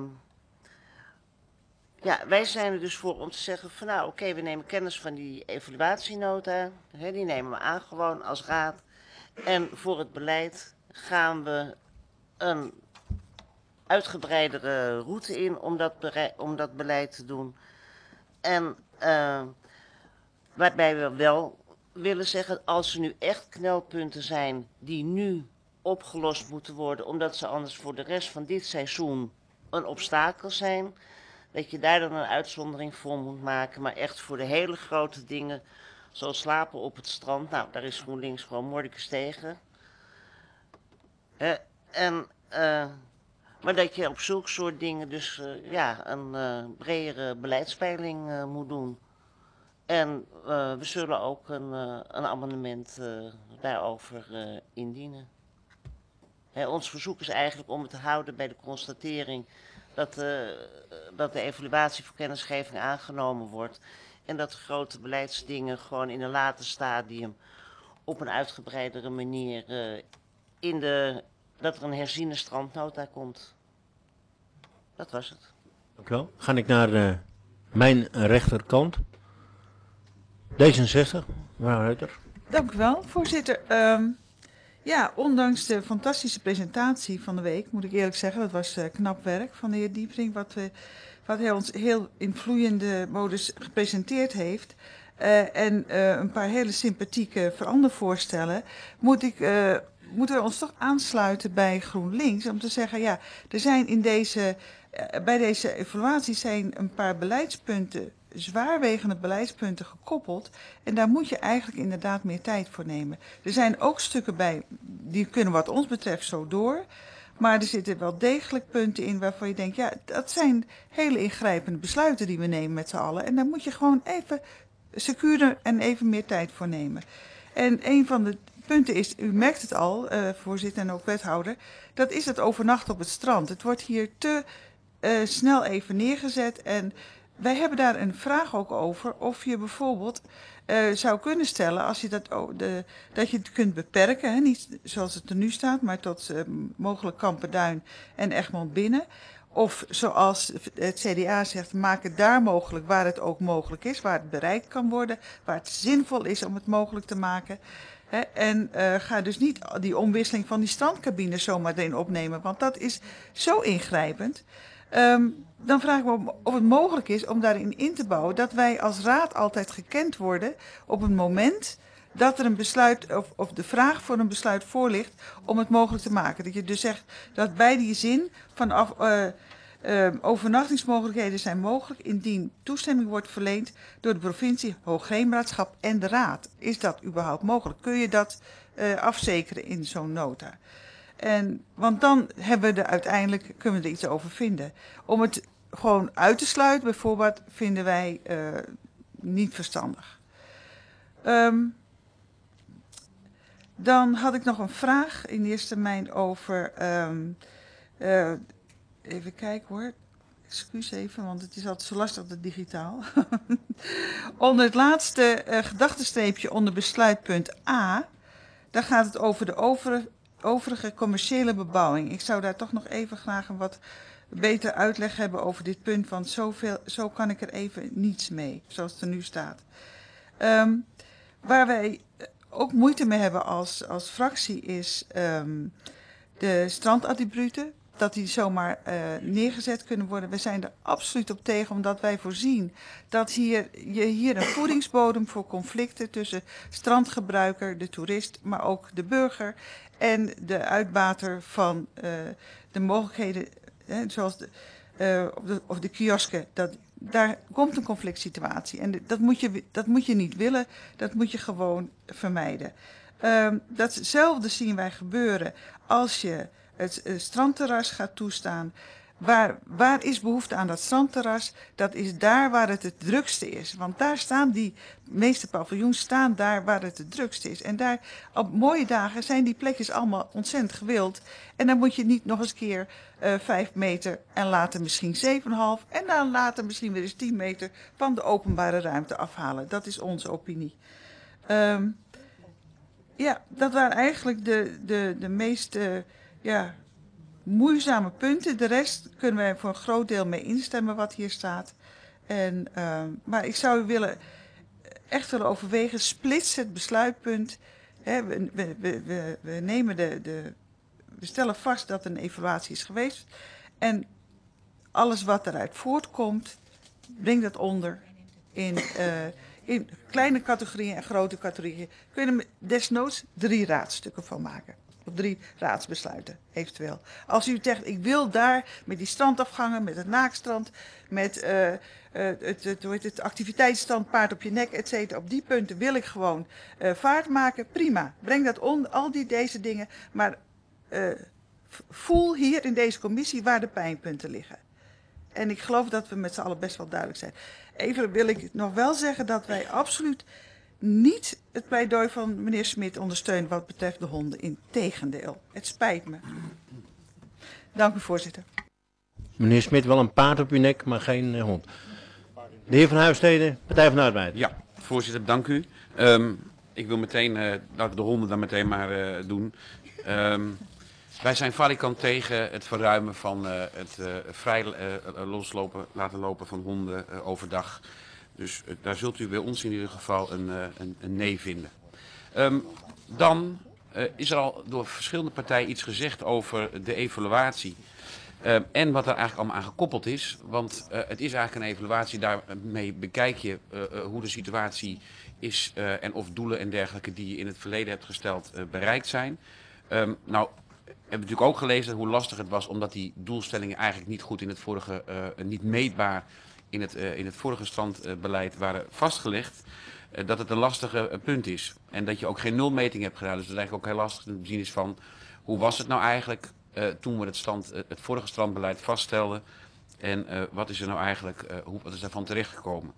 ja, wij zijn er dus voor om te zeggen van nou oké, okay, we nemen kennis van die evaluatienota. He, die nemen we aan gewoon als raad. En voor het beleid gaan we een uitgebreidere route in om dat, om dat beleid te doen. En uh, waarbij we wel willen zeggen, als er nu echt knelpunten zijn die nu opgelost moeten worden, omdat ze anders voor de rest van dit seizoen een obstakel zijn, dat je daar dan een uitzondering voor moet maken. Maar echt voor de hele grote dingen, zoals slapen op het strand, nou, daar is GroenLinks gewoon mordicus tegen. He, en, uh, maar dat je op zulke soort dingen dus uh, ja, een uh, bredere beleidspeiling uh, moet doen. En uh, we zullen ook een, uh, een amendement uh, daarover uh, indienen. He, ons verzoek is eigenlijk om het te houden bij de constatering dat, uh, dat de evaluatie voor kennisgeving aangenomen wordt. En dat de grote beleidsdingen gewoon in een later stadium op een uitgebreidere manier uh, in de, dat er een herziene strandnota komt. Dat was het. Dank u wel. Ga ik naar uh, mijn rechterkant. D zesenzestig, mevrouw Reuter. Dank u wel, voorzitter. Um, ja, ondanks de fantastische presentatie van de week, moet ik eerlijk zeggen, dat was uh, knap werk van de heer Dieprink, wat, we, wat hij ons heel in vloeiende modus gepresenteerd heeft. Uh, en uh, een paar hele sympathieke verandervoorstellen, moet ik, uh, moeten we ons toch aansluiten bij GroenLinks om te zeggen, ja, er zijn in deze, uh, bij deze evaluatie zijn een paar beleidspunten, zwaarwegende beleidspunten gekoppeld. En daar moet je eigenlijk inderdaad meer tijd voor nemen. Er zijn ook stukken bij, die kunnen wat ons betreft zo door. Maar er zitten wel degelijk punten in waarvan je denkt, ja, dat zijn hele ingrijpende besluiten die we nemen met z'n allen. En daar moet je gewoon even secuurder en even meer tijd voor nemen. En een van de punten is, u merkt het al, uh, voorzitter en ook wethouder, dat is het overnachten op het strand. Het wordt hier te uh, snel even neergezet en wij hebben daar een vraag ook over of je bijvoorbeeld uh, zou kunnen stellen als je dat, oh, de, dat je het kunt beperken, hè, niet zoals het er nu staat, maar tot uh, mogelijk Kampenduin en Egmond binnen. Of zoals het C D A zegt, maak het daar mogelijk waar het ook mogelijk is, waar het bereikt kan worden, waar het zinvol is om het mogelijk te maken. Hè, en uh, ga dus niet die omwisseling van die strandcabines zomaar erin opnemen, want dat is zo ingrijpend. Um, dan vragen we of het mogelijk is om daarin in te bouwen dat wij als raad altijd gekend worden op het moment dat er een besluit of, of de vraag voor een besluit voor ligt om het mogelijk te maken. Dat je dus zegt dat bij die zin vanaf uh, uh, overnachtingsmogelijkheden zijn mogelijk indien toestemming wordt verleend door de provincie, Hoogheemraadschap en de raad. Is dat überhaupt mogelijk? Kun je dat uh, afzekeren in zo'n nota? En, want dan hebben we er uiteindelijk, kunnen we er iets over vinden. Om het gewoon uit te sluiten bijvoorbeeld vinden wij uh, niet verstandig. Um, dan had ik nog een vraag in eerste termijn over, um, uh, even kijken hoor, excuus even, want het is altijd zo lastig dat digitaal. Onder het laatste uh, gedachtenstreepje onder besluitpunt A, daar gaat het over de over, overige commerciële bebouwing. Ik zou daar toch nog even graag een wat beter uitleg hebben over dit punt, want zoveel, zo kan ik er even niets mee, zoals het er nu staat. Um, waar wij ook moeite mee hebben als, als fractie is um, de strandattributen. dat die zomaar uh, neergezet kunnen worden. We zijn er absoluut op tegen, omdat wij voorzien dat hier, je hier een voedingsbodem voor conflicten tussen strandgebruiker, de toerist, maar ook de burger en de uitbater van uh, de mogelijkheden, hè, zoals de, uh, of, de, of de kiosken. Dat, daar komt een conflict situatie en dat moet je, dat moet je niet willen, dat moet je gewoon vermijden. Um, datzelfde zien wij gebeuren als je het uh, strandterras gaat toestaan. Waar, waar is behoefte aan dat strandterras? Dat is daar waar het het drukste is. Want daar staan die meeste paviljoens staan daar waar het het drukste is. En daar op mooie dagen zijn die plekjes allemaal ontzettend gewild. En dan moet je niet nog eens keer uh, vijf meter en later misschien zeven komma vijf en dan later misschien weer eens tien meter van de openbare ruimte afhalen. Dat is onze opinie. Um, ja, dat waren eigenlijk de, de, de meest uh, ja, moeizame punten. De rest kunnen wij voor een groot deel mee instemmen wat hier staat. En, uh, maar ik zou u willen, echt willen overwegen, splits het besluitpunt. Hè, we, we, we, we, nemen de, de, we stellen vast dat een evaluatie is geweest. En alles wat eruit voortkomt, breng dat onder in, uh, in kleine categorieën en grote categorieën. Kunnen we desnoods drie raadstukken van maken. Of drie raadsbesluiten, eventueel. Als u zegt, ik wil daar met die strandafgangen, met het naakstrand, met uh, uh, het, het, hoe heet het activiteitsstrand, paard op je nek, et cetera. Op die punten wil ik gewoon uh, vaart maken. Prima, breng dat onder, al die deze dingen. Maar uh, voel hier in deze commissie waar de pijnpunten liggen. En ik geloof dat we met z'n allen best wel duidelijk zijn. Even wil ik nog wel zeggen dat wij absoluut niet het pleidooi van meneer Smit ondersteunen wat betreft de honden. Integendeel. Het spijt me. Dank u, voorzitter. Meneer Smit, wel een paard op uw nek, maar geen uh, hond. De heer Van Huisteden, Partij van de Arbeid. Ja, voorzitter, dank u. Um, ik wil meteen, uh, laten we de honden dan meteen maar uh, doen. Um, wij zijn valikant tegen het verruimen van uh, het uh, vrij uh, loslopen, laten lopen van honden uh, overdag. Dus uh, daar zult u bij ons in ieder geval een, uh, een, een nee vinden. Um, dan uh, is er al door verschillende partijen iets gezegd over de evaluatie. Uh, en wat er eigenlijk allemaal aan gekoppeld is. Want uh, het is eigenlijk een evaluatie, daarmee bekijk je uh, uh, hoe de situatie is uh, en of doelen en dergelijke die je in het verleden hebt gesteld uh, bereikt zijn. Um, nou, we hebben natuurlijk ook gelezen hoe lastig het was, omdat die doelstellingen eigenlijk niet goed in het vorige, uh, niet meetbaar in het, uh, in het vorige strandbeleid waren vastgelegd. Uh, dat het een lastige uh, punt is. En dat je ook geen nulmeting hebt gedaan. Dus dat is eigenlijk ook heel lastig te zien is van, hoe was het nou eigenlijk uh, toen we het, stand, uh, het vorige strandbeleid vaststelden. En uh, wat is er nou eigenlijk, uh, hoe, wat is daarvan terechtgekomen.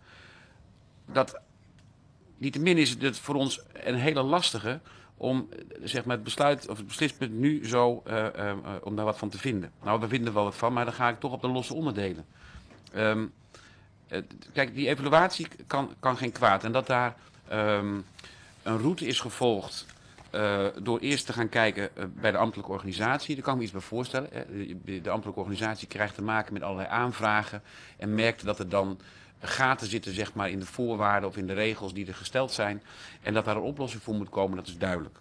Dat, niettemin is het voor ons een hele lastige om zeg maar, het besluit of het beslispunt nu zo, uh, uh, uh, om daar wat van te vinden. Nou, we vinden er wel wat van, maar dan ga ik toch op de losse onderdelen. Um, uh, kijk, die evaluatie kan, kan geen kwaad. En dat daar um, een route is gevolgd uh, door eerst te gaan kijken uh, bij de ambtelijke organisatie. Daar kan ik me iets bij voorstellen. De, de ambtelijke organisatie krijgt te maken met allerlei aanvragen en merkt dat er dan gaten zitten zeg maar, in de voorwaarden of in de regels die er gesteld zijn. En dat daar een oplossing voor moet komen, dat is duidelijk.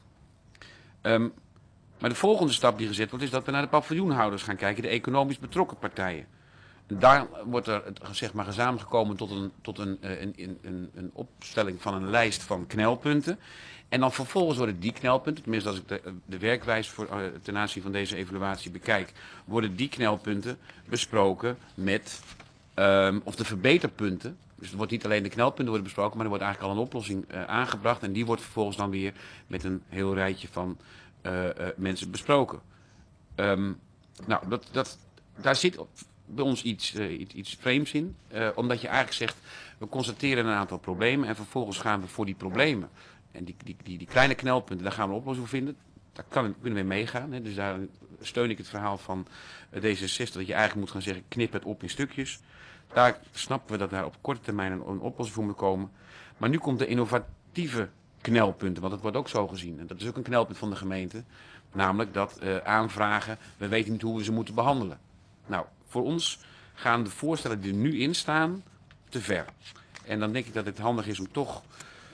Um, maar de volgende stap die gezet wordt is dat we naar de paviljoenhouders gaan kijken, de economisch betrokken partijen. En daar wordt er zeg maar, gezamenlijk gekomen tot, een, tot een, een, een, een opstelling van een lijst van knelpunten. En dan vervolgens worden die knelpunten, tenminste als ik de, de werkwijze voor, uh, ten aanzien van deze evaluatie bekijk, worden die knelpunten besproken met Um, of de verbeterpunten. Dus er wordt niet alleen de knelpunten worden besproken, maar er wordt eigenlijk al een oplossing uh, aangebracht. En die wordt vervolgens dan weer met een heel rijtje van uh, uh, mensen besproken. Um, nou, dat, dat, daar zit bij ons iets, uh, iets, iets vreemds in. Uh, omdat je eigenlijk zegt, we constateren een aantal problemen en vervolgens gaan we voor die problemen. En die, die, die, die kleine knelpunten, daar gaan we een oplossing voor vinden. Daar kan, kunnen we meegaan. Hè. Dus daar steun ik het verhaal van uh, D zesenzestig, dat je eigenlijk moet gaan zeggen, knip het op in stukjes. Daar snappen we dat daar op korte termijn een, een oplossing voor moet komen. Maar nu komt de innovatieve knelpunten, want dat wordt ook zo gezien. En dat is ook een knelpunt van de gemeente. Namelijk dat uh, aanvragen, we weten niet hoe we ze moeten behandelen. Nou, voor ons gaan de voorstellen die er nu in staan te ver. En dan denk ik dat het handig is om toch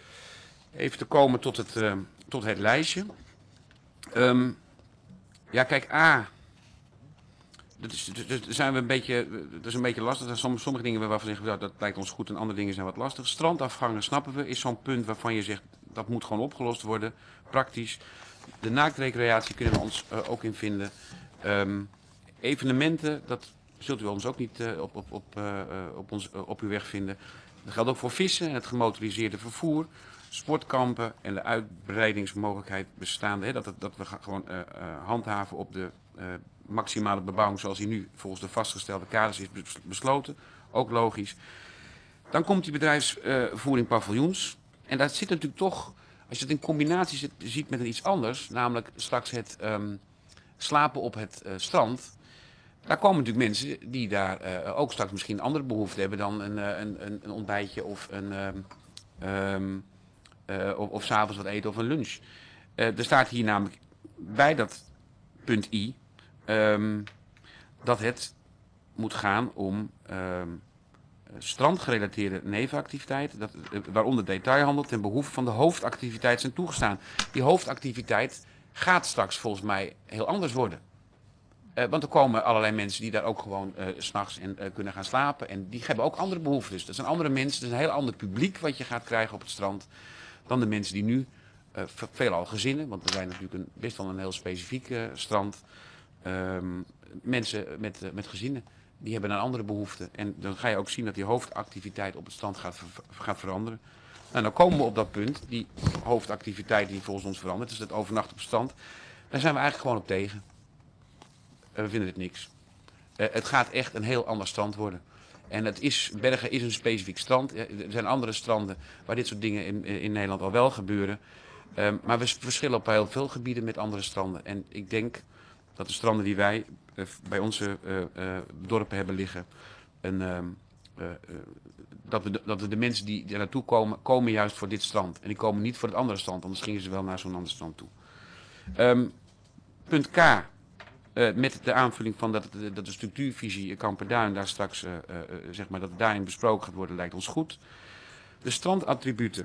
even te komen tot het, uh, tot het lijstje. Um, ja, kijk, A. dat is, dus zijn we een beetje, dat is een beetje lastig. Er zijn sommige, sommige dingen waarvan we zeggen, dat, dat lijkt ons goed en andere dingen zijn wat lastig. Strandafgangen, snappen we, is zo'n punt waarvan je zegt, dat moet gewoon opgelost worden, praktisch. De naaktrecreatie kunnen we ons uh, ook in vinden. Um, evenementen, dat zult u ons ook niet uh, op, op, op, uh, op, ons, uh, op uw weg vinden. Dat geldt ook voor vissen en het gemotoriseerde vervoer, sportkampen en de uitbreidingsmogelijkheid bestaande. Hè, dat, dat, dat we gewoon uh, uh, handhaven op de uh, maximale bebouwing zoals die nu volgens de vastgestelde kaders is besloten. Ook logisch. Dan komt die bedrijfsvoering uh, paviljoens. En daar zit natuurlijk toch, als je het in combinatie zit, ziet met iets anders, namelijk straks het um, slapen op het uh, strand. Daar komen natuurlijk mensen die daar uh, ook straks misschien andere behoeften hebben dan een, een, een, een ontbijtje of een um, um, uh, of, of 's avonds wat eten of een lunch. Uh, er staat hier namelijk bij dat punt I um, dat het moet gaan om um, strandgerelateerde nevenactiviteiten, dat, uh, waaronder detailhandel ten behoeve van de hoofdactiviteit zijn toegestaan. Die hoofdactiviteit gaat straks volgens mij heel anders worden. Uh, want er komen allerlei mensen die daar ook gewoon uh, 's nachts in uh, kunnen gaan slapen. En die hebben ook andere behoeftes. Dat zijn andere mensen, dat is een heel ander publiek wat je gaat krijgen op het strand dan de mensen die nu, uh, veelal gezinnen, want we zijn natuurlijk een, best wel een heel specifiek uh, strand. Um, mensen met, uh, met gezinnen, die hebben een andere behoefte. En dan ga je ook zien dat die hoofdactiviteit op het strand gaat, ver, gaat veranderen. Nou, dan komen we op dat punt, die hoofdactiviteit die volgens ons verandert, dus het overnachten op het strand. Daar zijn we eigenlijk gewoon op tegen. Uh, we vinden het niks. Uh, het gaat echt een heel ander strand worden. En het is, Bergen is een specifiek strand. Er zijn andere stranden waar dit soort dingen in, in Nederland al wel gebeuren. Um, maar we verschillen op heel veel gebieden met andere stranden. En ik denk dat de stranden die wij uh, bij onze uh, uh, dorpen hebben liggen, een, uh, uh, uh, dat, we de, dat we de mensen die er naartoe komen, komen juist voor dit strand. En die komen niet voor het andere strand, anders gingen ze wel naar zo'n ander strand toe. Um, punt K. Uh, met de aanvulling van dat, dat de structuurvisie Kamperduin daar straks, uh, uh, zeg maar, dat daarin besproken gaat worden, lijkt ons goed. De strandattributen.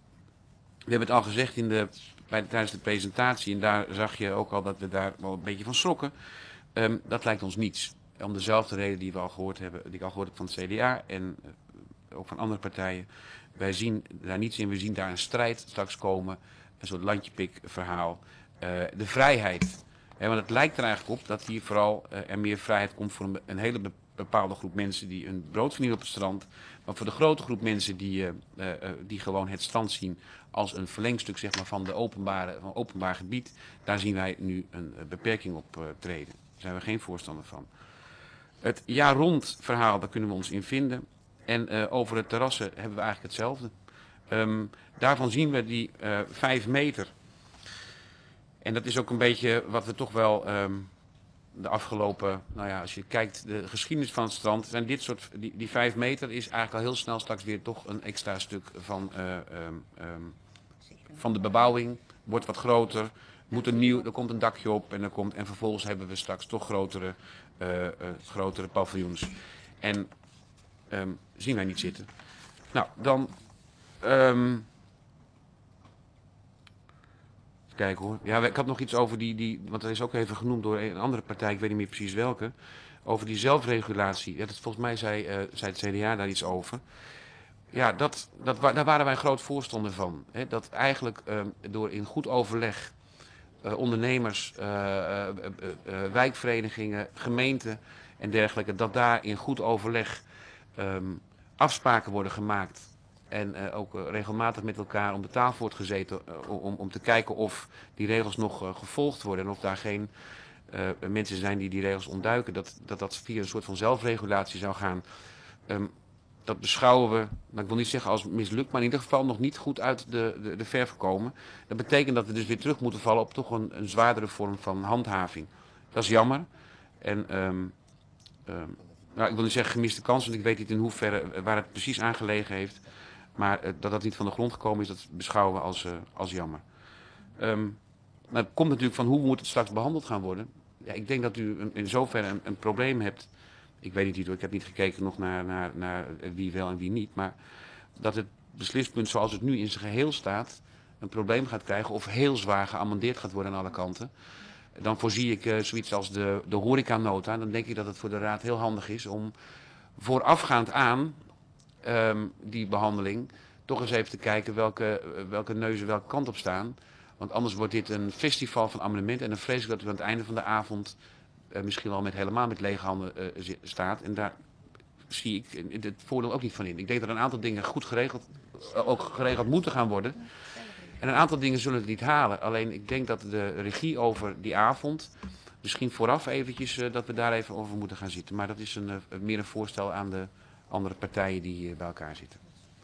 We hebben het al gezegd in de, bij de, tijdens de presentatie en daar zag je ook al dat we daar wel een beetje van schrokken. Um, dat lijkt ons niets. Om dezelfde reden die we al gehoord hebben, die ik al gehoord heb van het C D A en uh, ook van andere partijen. Wij zien daar niets in, we zien daar een strijd straks komen, een soort landjepik verhaal. Uh, de vrijheid. He, want het lijkt er eigenlijk op dat hier vooral uh, er meer vrijheid komt voor een, een hele bepaalde groep mensen die een brood verdienen op het strand. Maar voor de grote groep mensen die, uh, uh, die gewoon het strand zien als een verlengstuk, zeg maar, van de openbare, van openbaar gebied, daar zien wij nu een uh, beperking op uh, treden. Daar zijn we geen voorstander van. Het jaar rond verhaal, daar kunnen we ons in vinden. En uh, over het terrassen hebben we eigenlijk hetzelfde. Um, daarvan zien we die uh, vijf meter. En dat is ook een beetje wat we toch wel um, de afgelopen, nou ja, als je kijkt de geschiedenis van het strand, zijn dit soort, die, die vijf meter is eigenlijk al heel snel straks weer toch een extra stuk van, uh, um, um, van de bebouwing, wordt wat groter, moet een nieuw, er komt een dakje op en, er komt, en vervolgens hebben we straks toch grotere, uh, uh, grotere paviljoens. En um, zien wij niet zitten. Nou, dan... Um, Kijk hoor. Ja, ik had nog iets over die, die, want dat is ook even genoemd door een andere partij, ik weet niet meer precies welke, over die zelfregulatie. Ja, dat, volgens mij zei, uh, zei het C D A daar iets over. Ja, dat, dat, daar waren wij een groot voorstander van. Hè? Dat eigenlijk uh, door in goed overleg uh, ondernemers, uh, uh, uh, uh, wijkverenigingen, gemeenten en dergelijke, dat daar in goed overleg um, afspraken worden gemaakt. En uh, ook uh, regelmatig met elkaar om de tafel wordt gezeten uh, om, om te kijken of die regels nog uh, gevolgd worden. En of daar geen uh, mensen zijn die die regels ontduiken. Dat, dat dat via een soort van zelfregulatie zou gaan. Um, dat beschouwen we, nou, ik wil niet zeggen als mislukt, maar in ieder geval nog niet goed uit de, de, de verf komen. Dat betekent dat we dus weer terug moeten vallen op toch een, een zwaardere vorm van handhaving. Dat is jammer. En um, um, nou, ik wil niet zeggen gemiste kans, want ik weet niet in hoeverre waar het precies aan gelegen heeft. Maar uh, dat dat niet van de grond gekomen is, dat beschouwen we als, uh, als jammer. Um, maar het komt natuurlijk van hoe moet het straks behandeld gaan worden. Ja, ik denk dat u een, in zoverre een, een probleem hebt. Ik weet niet, ik heb niet gekeken nog naar, naar, naar wie wel en wie niet. Maar dat het beslispunt zoals het nu in zijn geheel staat, een probleem gaat krijgen of heel zwaar geamendeerd gaat worden aan alle kanten. dan voorzie ik uh, zoiets als de, de horecanota. Dan denk ik dat het voor de raad heel handig is om voorafgaand aan um, die behandeling toch eens even te kijken welke, welke neuzen welke kant op staan. Want anders wordt dit een festival van amendementen en dan vrees ik dat u aan het einde van de avond uh, misschien wel met, helemaal met lege handen uh, staat. En daar zie ik het voordeel ook niet van in. Ik denk dat een aantal dingen goed geregeld, uh, ook geregeld moeten gaan worden. En een aantal dingen zullen het niet halen. Alleen ik denk dat de regie over die avond, misschien vooraf eventjes, uh, dat we daar even over moeten gaan zitten. Maar dat is een, uh, meer een voorstel aan de andere partijen die uh, bij elkaar zitten.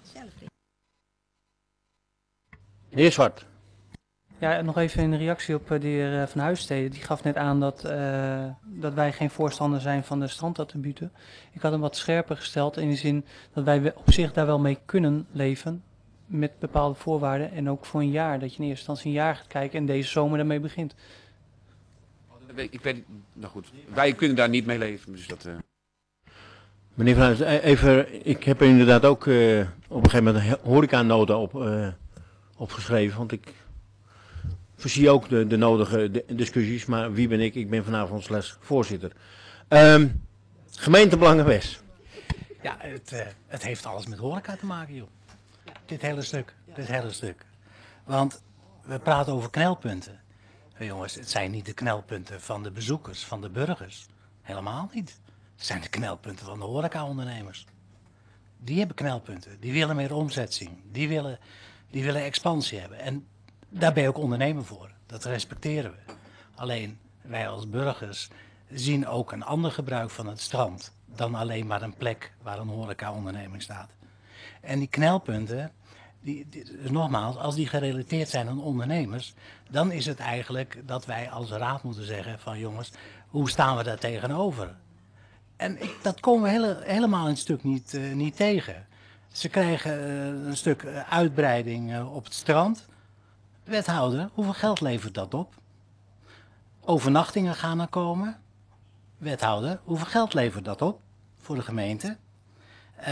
De heer Zwart. Ja, nog even een reactie op uh, de heer Van Huisstede. Die gaf net aan dat, uh, dat wij geen voorstander zijn van de strandattributen. Ik had hem wat scherper gesteld in de zin dat wij op zich daar wel mee kunnen leven. Met bepaalde voorwaarden en ook voor een jaar. Dat je in eerste instantie een jaar gaat kijken en deze zomer daarmee begint. Ik weet, nou goed, wij kunnen daar niet mee leven. Dus dat, uh... Meneer Van Huis, even, ik heb er inderdaad ook uh, op een gegeven moment een horecanota op, uh, opgeschreven. Want ik voorzie ook de, de nodige de, discussies. Maar wie ben ik? Ik ben vanavond slechts voorzitter. Um, gemeentebelangen West. Ja, het, uh, het heeft alles met horeca te maken, joh. Dit hele stuk, dit hele stuk. Want we praten over knelpunten. Hey jongens, het zijn niet de knelpunten van de bezoekers, van de burgers. Helemaal niet. Het zijn de knelpunten van de horecaondernemers. Die hebben knelpunten. Die willen meer omzet zien. Die willen, die willen expansie hebben. En daar ben je ook ondernemer voor. Dat respecteren we. Alleen, wij als burgers zien ook een ander gebruik van het strand dan alleen maar een plek waar een horecaonderneming staat. En die knelpunten, die, die, dus nogmaals, als die gerelateerd zijn aan ondernemers, dan is het eigenlijk dat wij als raad moeten zeggen van jongens, hoe staan we daar tegenover? En ik, dat komen we hele, helemaal in het stuk niet, uh, niet tegen. Ze krijgen uh, een stuk uitbreiding uh, op het strand. Wethouder, hoeveel geld levert dat op? Overnachtingen gaan er komen. Wethouder, hoeveel geld levert dat op voor de gemeente? Uh,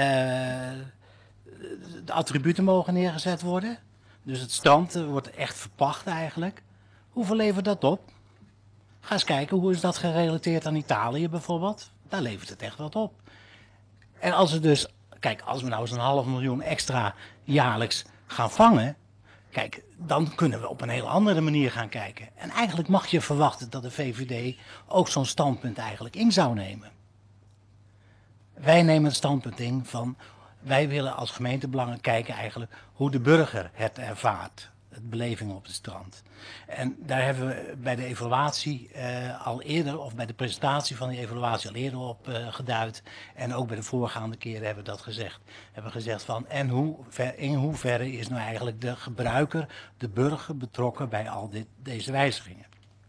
de attributen mogen neergezet worden. Dus het strand uh, wordt echt verpacht eigenlijk. Hoeveel levert dat op? Ga eens kijken, hoe is dat gerelateerd aan Italië bijvoorbeeld? Daar levert het echt wat op. En als we dus, kijk, als we nou eens een half miljoen extra jaarlijks gaan vangen, kijk, dan kunnen we op een heel andere manier gaan kijken. En eigenlijk mag je verwachten dat de V V D ook zo'n standpunt eigenlijk in zou nemen. Wij nemen het standpunt in van, wij willen als gemeentebelangen kijken eigenlijk hoe de burger het ervaart. Het beleving op het strand. En daar hebben we bij de evaluatie uh, al eerder, of bij de presentatie van die evaluatie al eerder op uh, geduid. En ook bij de voorgaande keren hebben we dat gezegd. We hebben gezegd van, en hoe ver, in hoeverre is nou eigenlijk de gebruiker, de burger betrokken bij al dit, deze wijzigingen.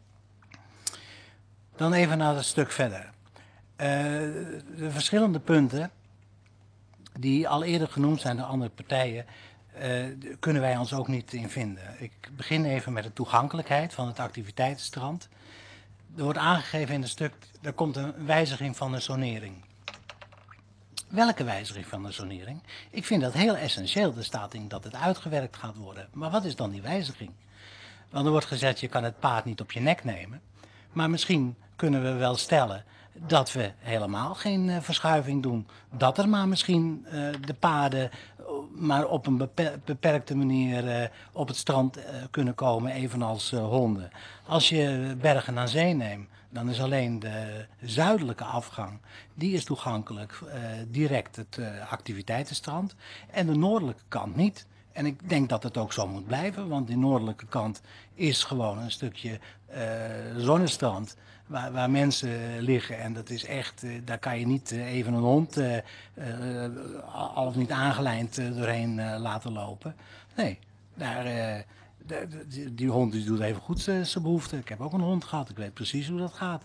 Dan even naar het stuk verder. Uh, de verschillende punten die al eerder genoemd zijn door andere partijen, Uh, kunnen wij ons ook niet in vinden. Ik begin even met de toegankelijkheid van het activiteitenstrand. Er wordt aangegeven in het stuk, er komt een wijziging van de zonering. Welke wijziging van de zonering? Ik vind dat heel essentieel. Er staat in dat het uitgewerkt gaat worden. Maar wat is dan die wijziging? Want er wordt gezegd, je kan het paard niet op je nek nemen. Maar misschien kunnen we wel stellen dat we helemaal geen uh, verschuiving doen. Dat er maar misschien uh, de paarden uh, maar op een beper beperkte manier uh, op het strand uh, kunnen komen, evenals uh, honden. Als je Bergen aan Zee neemt, dan is alleen de zuidelijke afgang, die is toegankelijk uh, direct het uh, activiteitenstrand. En de noordelijke kant niet. En ik denk dat het ook zo moet blijven, want die noordelijke kant is gewoon een stukje uh, zonnestrand. Waar, waar mensen liggen en dat is echt, uh, daar kan je niet uh, even een hond uh, uh, al of niet aangelijnd uh, doorheen uh, laten lopen. Nee, daar, uh, de, de, die hond die doet even goed uh, zijn behoefte. Ik heb ook een hond gehad, ik weet precies hoe dat gaat.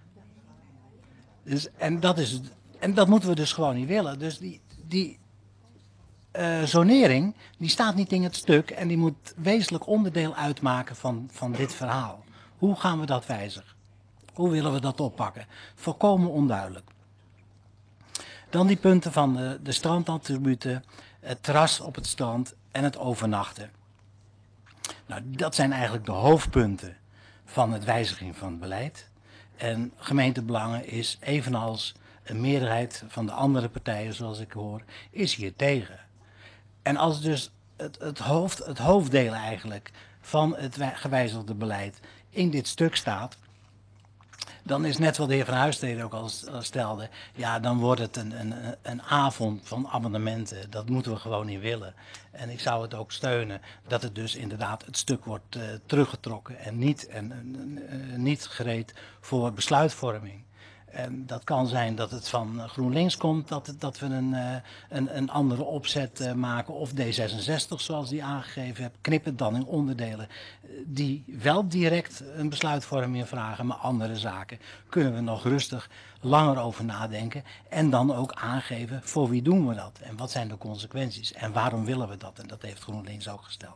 Dus, en, dat is, en dat moeten we dus gewoon niet willen. Dus die, die uh, zonering, die staat niet in het stuk en die moet wezenlijk onderdeel uitmaken van, van dit verhaal. Hoe gaan we dat wijzigen? Hoe willen we dat oppakken? Volkomen onduidelijk. Dan die punten van de, de strandattributen, het terras op het strand en het overnachten. Nou, dat zijn eigenlijk de hoofdpunten van het wijziging van het beleid. En gemeentebelangen is, evenals een meerderheid van de andere partijen, zoals ik hoor, is hier tegen. En als dus het, het, hoofd, het hoofddeel eigenlijk van het wij- gewijzigde beleid in dit stuk staat, dan is net wat de heer Van Huisteden ook al s- al stelde, ja, dan wordt het een, een, een avond van amendementen. Dat moeten we gewoon niet willen. En ik zou het ook steunen dat het dus inderdaad het stuk wordt uh, teruggetrokken en niet, en, en, uh, niet gereed voor besluitvorming. En dat kan zijn dat het van GroenLinks komt, dat, het- dat we een, uh, een, een andere opzet uh, maken. Of D zesenzestig, zoals die aangegeven hebt. Knip het dan in onderdelen uh, die wel direct een besluitvorming vragen. Maar andere zaken kunnen we nog rustig langer over nadenken. En dan ook aangeven voor wie doen we dat. En wat zijn de consequenties. En waarom willen we dat. En dat heeft GroenLinks ook gesteld.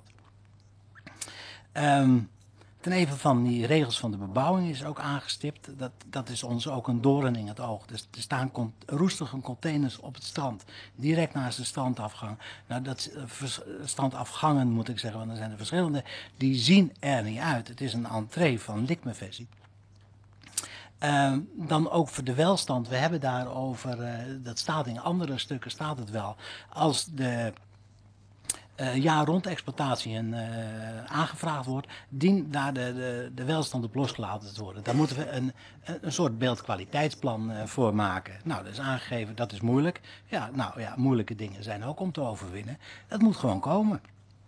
Um, Ten even van die regels van de bebouwing is ook aangestipt. Dat, dat is ons ook een doorn in het oog. Dus er staan con- roestige containers op het strand. Direct naast de strandafgang. Nou, dat uh, vers- strandafgangen moet ik zeggen, want er zijn er verschillende. Die zien er niet uit. Het is een entree van Likmeversie. Uh, dan ook voor de welstand. We hebben daarover, uh, dat staat in andere stukken, staat het wel. Als de Uh, jaar rond exploitatie en, uh, aangevraagd wordt, dient daar de, de, de welstand op losgelaten te worden. Daar moeten we een, een, een soort beeldkwaliteitsplan uh, voor maken. Nou, dat is aangegeven, dat is moeilijk. Ja, nou ja, moeilijke dingen zijn ook om te overwinnen. Dat moet gewoon komen.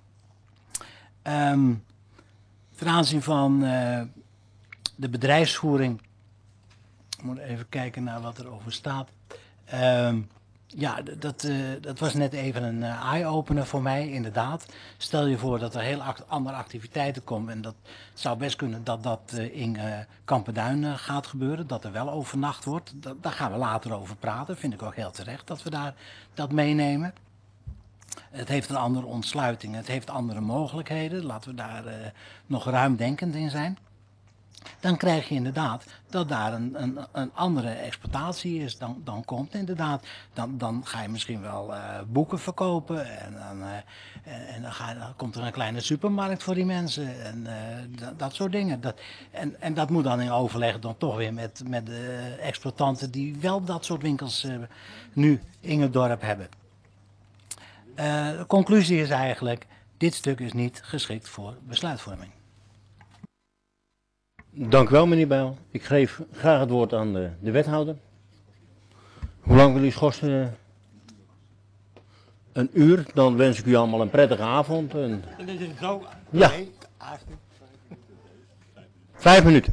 Um, ten aanzien van uh, de bedrijfsvoering, ik moet even kijken naar wat er over staat. Um, Ja, dat, uh, dat was net even een uh, eye-opener voor mij, inderdaad. Stel je voor dat er heel act andere activiteiten komen. En dat zou best kunnen dat dat uh, in uh, Kampenduin uh, gaat gebeuren. Dat er wel overnacht wordt. Da daar gaan we later over praten. Vind ik ook heel terecht dat we daar dat meenemen. Het heeft een andere ontsluiting. Het heeft andere mogelijkheden. Laten we daar uh, nog ruimdenkend in zijn. Dan krijg je inderdaad dat daar een, een, een andere exploitatie is. Dan, dan komt inderdaad, dan, dan ga je misschien wel uh, boeken verkopen. En dan, uh, en, en dan, ga, dan komt er een kleine supermarkt voor die mensen. En uh, dat, dat soort dingen. Dat, en, en dat moet dan in overleg dan toch weer met, met de exploitanten die wel dat soort winkels uh, nu in het dorp hebben. Uh, de conclusie is eigenlijk, dit stuk is niet geschikt voor besluitvorming. Dank u wel, meneer Bijl. Ik geef graag het woord aan de, de wethouder. Hoe lang wil u schorsen? Een uur. Dan wens ik u allemaal een prettige avond. En... Ja. Vijf minuten.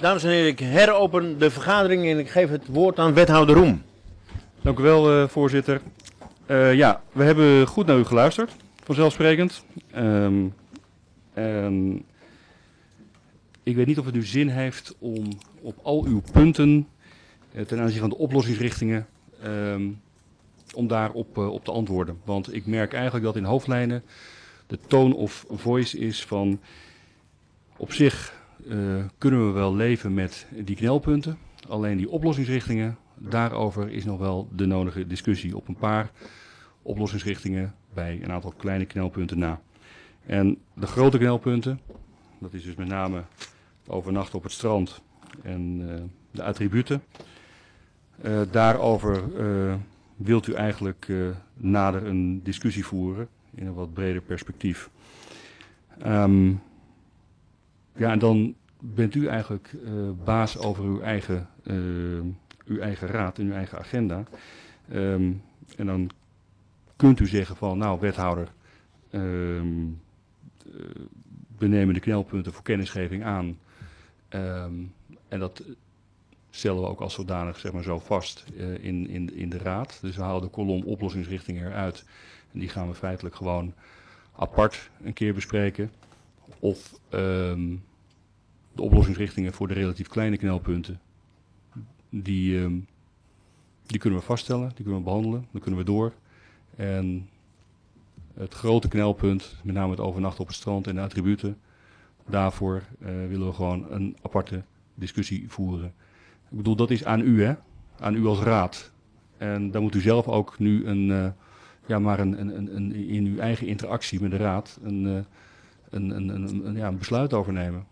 Dames en heren, ik heropen de vergadering en ik geef het woord aan wethouder Roem. Dank u wel, uh, voorzitter. Uh, ja, we hebben goed naar u geluisterd, vanzelfsprekend. Um, en ik weet niet of het nu zin heeft om op al uw punten, uh, ten aanzien van de oplossingsrichtingen, um, om daarop uh, op te antwoorden. Want ik merk eigenlijk dat in hoofdlijnen de tone of voice is van, op zich uh, kunnen we wel leven met die knelpunten, alleen die oplossingsrichtingen, daarover is nog wel de nodige discussie op een paar oplossingsrichtingen bij een aantal kleine knelpunten na. En de grote knelpunten, dat is dus met name overnachten op het strand en uh, de attributen. Uh, daarover uh, wilt u eigenlijk uh, nader een discussie voeren in een wat breder perspectief. Um, ja, en dan bent u eigenlijk uh, baas over uw eigen, uh, uw eigen raad en uw eigen agenda. Um, en dan kunt u zeggen van, nou wethouder, um, uh, we nemen de knelpunten voor kennisgeving aan. Um, en dat stellen we ook als zodanig, zeg maar, zo vast uh, in, in, in de raad. Dus we halen de kolom oplossingsrichtingen eruit. En die gaan we feitelijk gewoon apart een keer bespreken. Of um, de oplossingsrichtingen voor de relatief kleine knelpunten, die, um, die kunnen we vaststellen, die kunnen we behandelen, dan kunnen we door. En het grote knelpunt, met name het overnachten op het strand en de attributen, daarvoor uh, willen we gewoon een aparte discussie voeren. Ik bedoel, dat is aan u, hè? Aan u als raad. En daar moet u zelf ook nu een, uh, ja, maar een, een, een, een, in uw eigen interactie met de raad een, uh, een, een, een, een, ja, een besluit over nemen.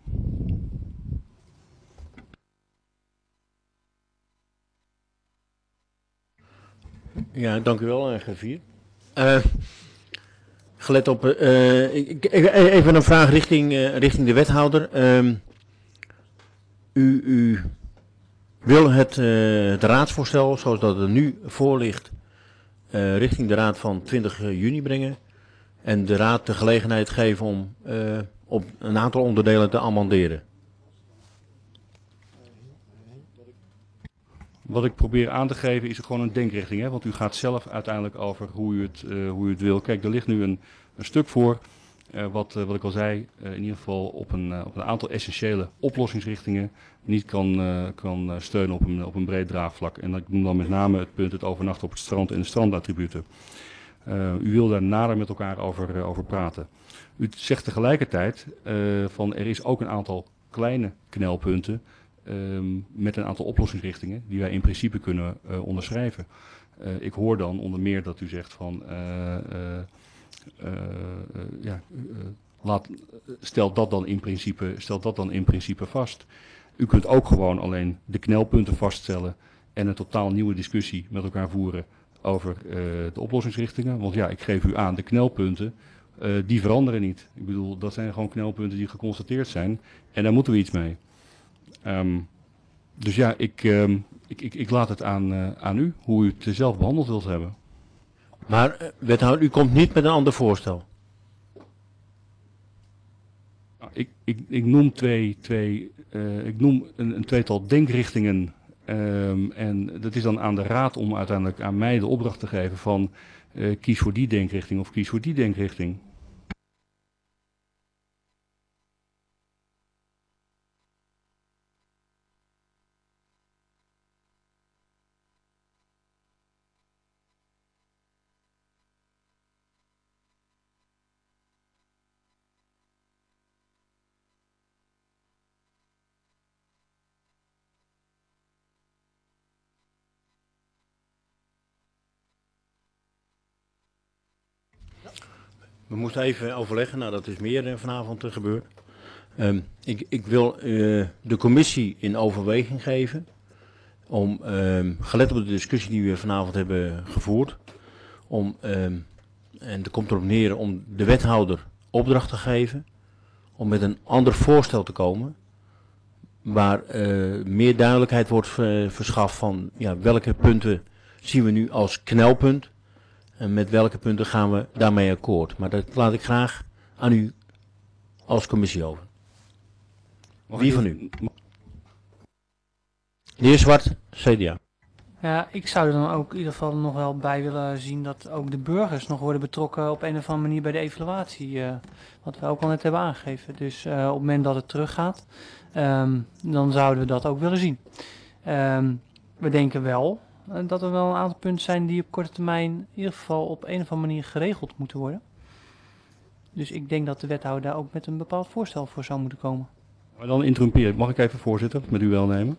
Ja, dank u wel, Griffier. Uh, gelet op, uh, ik, ik, even een vraag richting, uh, richting de wethouder. Um, u, u wil het, uh, het raadsvoorstel, zoals dat er nu voor ligt, uh, richting de raad van twintig juni brengen. En de raad de gelegenheid geven om uh, op een aantal onderdelen te amenderen. Wat ik probeer aan te geven is gewoon een denkrichting, hè? Want u gaat zelf uiteindelijk over hoe u het, uh, hoe u het wil. Kijk, er ligt nu een, een stuk voor, uh, wat, uh, wat ik al zei, uh, in ieder geval op een, uh, op een aantal essentiële oplossingsrichtingen niet kan, uh, kan uh, steunen op een, op een breed draagvlak. En ik noem dan met name het punt het overnachten op het strand en de strandattributen. Uh, u wil daar nader met elkaar over, uh, over praten. U zegt tegelijkertijd uh, van er is ook een aantal kleine knelpunten um, met een aantal oplossingsrichtingen die wij in principe kunnen uh, onderschrijven. Uh, ik hoor dan onder meer dat u zegt van uh, uh, uh, uh, ja, uh, laat, stel dat dan in principe, stel dat dan in principe vast. U kunt ook gewoon alleen de knelpunten vaststellen en een totaal nieuwe discussie met elkaar voeren over uh, de oplossingsrichtingen. Want ja, ik geef u aan, de knelpunten, uh, die veranderen niet. Ik bedoel, dat zijn gewoon knelpunten die geconstateerd zijn. En daar moeten we iets mee. Um, dus ja, ik, um, ik, ik, ik laat het aan, uh, aan u, hoe u het zelf behandeld wilt hebben. Maar, uh, wethouder, u komt niet met een ander voorstel? Nou, ik, ik, ik noem, twee, twee, uh, ik noem een, een tweetal denkrichtingen. Um, en dat is dan aan de raad om uiteindelijk aan mij de opdracht te geven van uh, kies voor die denkrichting of kies voor die denkrichting. We moesten even overleggen, nou dat is meer uh, vanavond uh, gebeurd. Um, ik, ik wil uh, de commissie in overweging geven om, um, gelet op de discussie die we vanavond hebben gevoerd, om, um, en er komt erop neer om de wethouder opdracht te geven om met een ander voorstel te komen, waar uh, meer duidelijkheid wordt uh, verschaft van ja, welke punten zien we nu als knelpunt. En met welke punten gaan we daarmee akkoord. Maar dat laat ik graag aan u als commissie over. Mag Wie ik van even, u? De heer Zwart, C D A. Ja, ik zou er dan ook in ieder geval nog wel bij willen zien dat ook de burgers nog worden betrokken op een of andere manier bij de evaluatie. Uh, wat we ook al net hebben aangegeven. Dus uh, op het moment dat het teruggaat, um, dan zouden we dat ook willen zien. Um, we denken wel uh, dat er wel een aantal punten zijn die op korte termijn in ieder geval op een of andere manier geregeld moeten worden. Dus ik denk dat de wethouder daar ook met een bepaald voorstel voor zou moeten komen. Maar dan interrumpeer. Mag ik even, voorzitter, met uw welnemen?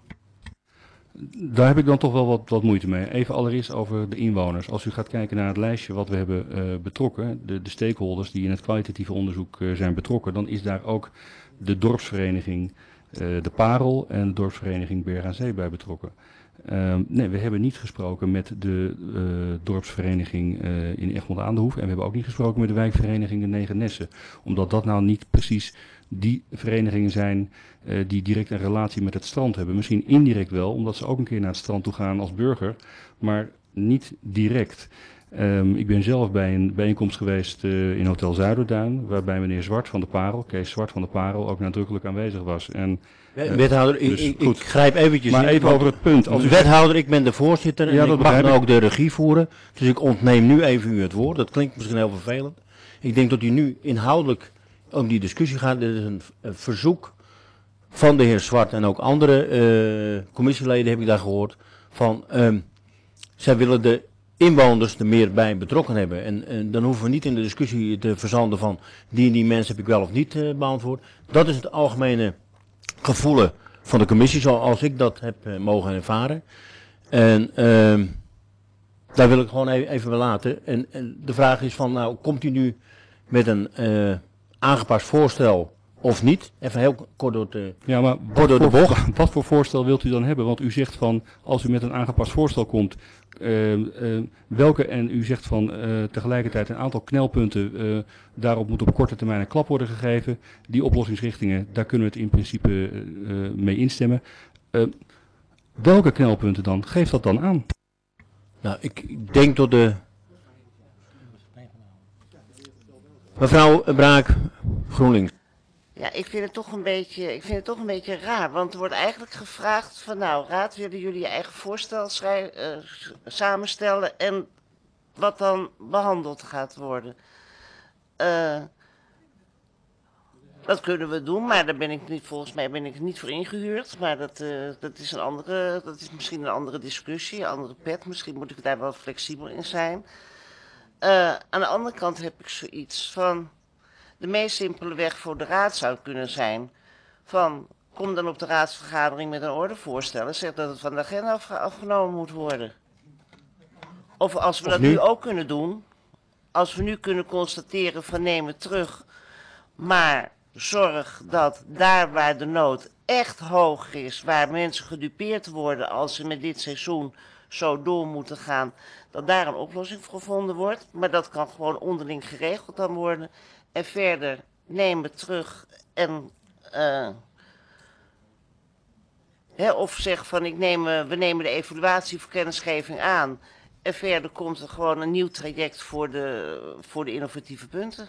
Daar heb ik dan toch wel wat, wat moeite mee. Even allereerst over de inwoners. Als u gaat kijken naar het lijstje wat we hebben uh, betrokken, de, de stakeholders die in het kwalitatieve onderzoek uh, zijn betrokken, dan is daar ook de dorpsvereniging uh, De Parel en de dorpsvereniging Berg aan Zee bij betrokken. Uh, nee, we hebben niet gesproken met de uh, dorpsvereniging uh, in Egmond aan de Hoef en we hebben ook niet gesproken met de wijkvereniging de Negen Nessen. Omdat dat nou niet precies die verenigingen zijn uh, die direct een relatie met het strand hebben. Misschien indirect wel, omdat ze ook een keer naar het strand toe gaan als burger, maar niet direct. Um, ik ben zelf bij een bijeenkomst geweest uh, in Hotel Zuiderduin, waarbij meneer Zwart van de Parel, Kees Zwart van de Parel, ook nadrukkelijk aanwezig was. En, uh, wethouder, dus, ik, ik, ik grijp eventjes maar in. even over het punt. Als u wethouder, ik ben de voorzitter en ja, ik mag dan ook de regie voeren. Dus ik ontneem nu even u het woord. Dat klinkt misschien heel vervelend. Ik denk dat u nu inhoudelijk om die discussie gaat. Dit is een, een verzoek van de heer Zwart en ook andere uh, commissieleden heb ik daar gehoord. Van, um, zij willen de inwoners er meer bij betrokken hebben. En, en dan hoeven we niet in de discussie te verzanden van die en die mensen heb ik wel of niet uh, beantwoord. Dat is het algemene gevoelen van de commissie zoals ik dat heb uh, mogen ervaren. En uh, daar wil ik gewoon even, even bij laten. En, en de vraag is van, nou, komt u nu met een uh, aangepast voorstel of niet? Even heel kort door de, ja, maar kort door de bocht. Wat, wat voor voorstel wilt u dan hebben? Want u zegt van, als u met een aangepast voorstel komt, uh, uh, welke, en u zegt van uh, tegelijkertijd een aantal knelpunten, uh, daarop moet op korte termijn een klap worden gegeven. Die oplossingsrichtingen, daar kunnen we het in principe uh, mee instemmen. Uh, welke knelpunten dan? Geef dat dan aan. Nou, ik denk tot de... Mevrouw Braak, GroenLinks. Ja, ik vind het toch een beetje, ik vind het toch een beetje raar, want er wordt eigenlijk gevraagd van nou, raad, willen jullie je eigen voorstel schrij, uh, samenstellen en wat dan behandeld gaat worden. Uh, dat kunnen we doen, maar daar ben ik niet, volgens mij ben ik niet voor ingehuurd, maar dat, uh, dat is een andere, dat is misschien een andere discussie, een andere pet, misschien moet ik daar wel flexibel in zijn. Uh, aan de andere kant heb ik zoiets van, de meest simpele weg voor de raad zou kunnen zijn van, kom dan op de raadsvergadering met een ordevoorstel en zeg dat het van de agenda af, afgenomen moet worden. Of als we of dat nu? nu ook kunnen doen, als we nu kunnen constateren van neem het terug, maar zorg dat daar waar de nood echt hoog is, waar mensen gedupeerd worden als ze met dit seizoen zo door moeten gaan, dat daar een oplossing voor gevonden wordt. Maar dat kan gewoon onderling geregeld dan worden. En verder neem het terug en uh, hè, of zeg van ik neem, we nemen de evaluatie voor kennisgeving aan. En verder komt er gewoon een nieuw traject voor de, voor de innovatieve punten.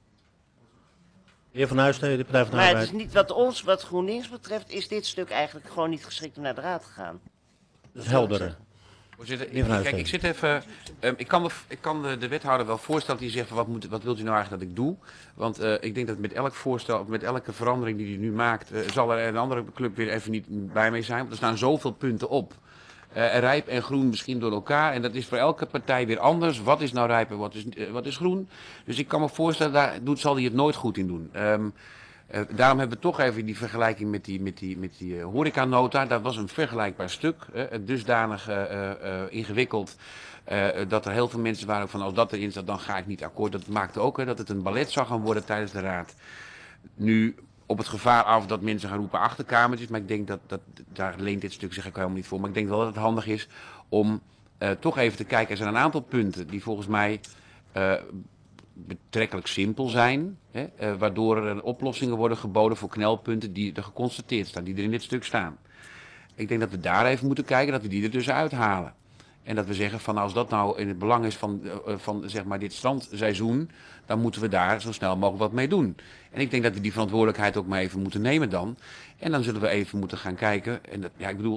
De heer Van Huisteden, de Partij van de Maar Arbeid. het is niet wat ons, wat GroenLinks betreft, is dit stuk eigenlijk gewoon niet geschikt om naar de raad te gaan. Dat is helder. Voorzitter, ik, kijk, ik zit even. Um, ik kan, me, ik kan de, de wethouder wel voorstellen die zegt: van wat, moet, wat wilt u nou eigenlijk dat ik doe? Want uh, ik denk dat met elk voorstel, of met elke verandering die u nu maakt, uh, zal er een andere club weer even niet bij mee zijn. Want er staan zoveel punten op. Uh, rijp en groen misschien door elkaar. En dat is voor elke partij weer anders. Wat is nou rijp en wat is, uh, wat is groen? Dus ik kan me voorstellen, daar doet, zal hij het nooit goed in doen. Um, Uh, daarom hebben we toch even die vergelijking met die, met die, met die uh, horecanota. Dat was een vergelijkbaar stuk. Uh, dusdanig uh, uh, ingewikkeld uh, dat er heel veel mensen waren van als dat erin staat dan ga ik niet akkoord. Dat maakte ook uh, dat het een ballet zou gaan worden tijdens de raad. Nu op het gevaar af dat mensen gaan roepen achterkamertjes. Maar ik denk dat, dat daar leent dit stuk zich ook helemaal niet voor. Maar ik denk wel dat het handig is om uh, toch even te kijken. Er zijn een aantal punten die volgens mij Uh, betrekkelijk simpel zijn, hè, uh, waardoor er oplossingen worden geboden voor knelpunten die er geconstateerd staan, die er in dit stuk staan. Ik denk dat we daar even moeten kijken, dat we die er dus uithalen. En dat we zeggen van als dat nou in het belang is van, uh, van zeg maar dit strandseizoen, dan moeten we daar zo snel mogelijk wat mee doen. En ik denk dat we die verantwoordelijkheid ook maar even moeten nemen dan. En dan zullen we even moeten gaan kijken. En dat, ja, ik bedoel,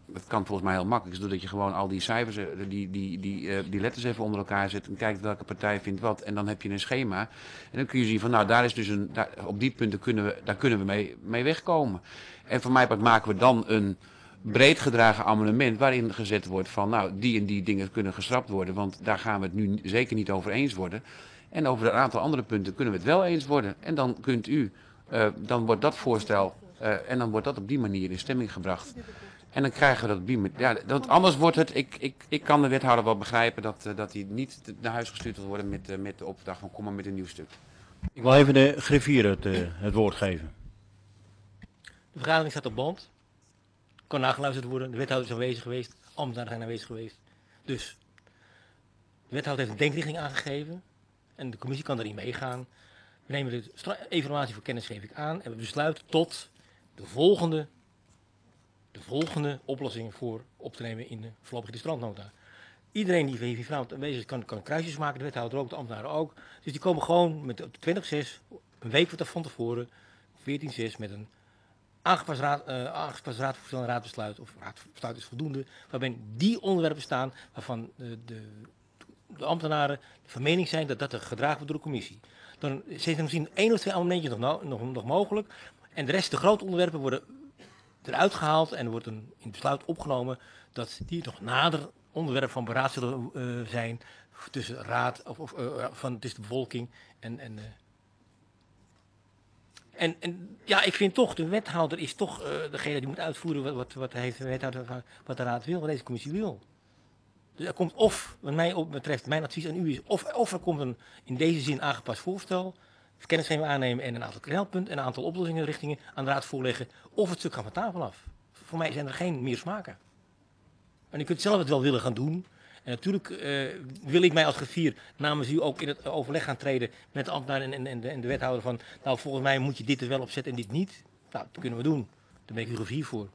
dat kan volgens mij heel makkelijk. Is doordat je gewoon al die cijfers, eh, die, die, die, uh, die letters even onder elkaar zet en kijkt welke partij vindt wat. En dan heb je een schema. En dan kun je zien van, nou, daar is dus een, daar, op die punten kunnen we, daar kunnen we mee, mee wegkomen. En voor mij maken we dan een breed gedragen amendement waarin gezet wordt van, nou, die en die dingen kunnen geschrapt worden. Want daar gaan we het nu zeker niet over eens worden. En over een aantal andere punten kunnen we het wel eens worden. En dan kunt u, uh, dan wordt dat voorstel, uh, en dan wordt dat op die manier in stemming gebracht. En dan krijgen we dat op die manier. Ja, dat, anders wordt het, ik, ik, ik kan de wethouder wel begrijpen dat, uh, dat hij niet naar huis gestuurd wil worden met, uh, met de opdracht van kom maar met een nieuw stuk. Ik wil even de griffier het, uh, het woord geven. De vergadering staat op band. Kan nageluisterd worden. De wethouder is aanwezig geweest. Ambtenaren zijn aanwezig geweest. Dus de wethouder heeft een denkrichting aangegeven. En de commissie kan erin meegaan. We nemen de evaluatie voor kennis geef ik aan. En we besluiten tot de volgende, de volgende oplossing voor op te nemen in de voorlopige strandnota. Iedereen die hier vanavond aanwezig is kan, kan kruisjes maken. De wethouder ook, de ambtenaren ook. Dus die komen gewoon met twintig zes, een week van tevoren, veertien zes, met een aangepast raad, uh, aangepast raadvoorstel en raadbesluit, of raadbesluit is voldoende, waarbij die onderwerpen staan waarvan de, de, de ambtenaren van mening zijn dat dat er gedragen wordt door de commissie. Dan zijn er misschien één of twee amendementjes nog, nog, nog mogelijk. En de rest, de grote onderwerpen, worden eruit gehaald en er wordt een, in het besluit opgenomen dat die nog nader onderwerp van beraad zullen uh, zijn tussen raad of, of uh, van tussen de bevolking en. en uh, En, en ja, ik vind toch, de wethouder is toch uh, degene die moet uitvoeren wat, wat, wat, heeft de wethouder, wat de raad wil, wat deze commissie wil. Dus er komt of, wat mij betreft, mijn advies aan u is, of, of er komt een in deze zin aangepast voorstel, kennisgeving aannemen en een aantal knelpunten en een aantal oplossingen, richtingen aan de raad voorleggen, of het stuk gaat van tafel af. Voor mij zijn er geen meer smaken. En u kunt zelf het wel willen gaan doen. En natuurlijk uh, wil ik mij als griffier namens u ook in het overleg gaan treden met de ambtenaar en, en, en, de, en de wethouder van, nou volgens mij moet je dit er wel op zetten en dit niet. Nou, dat kunnen we doen. Daar ben ik u griffier voor.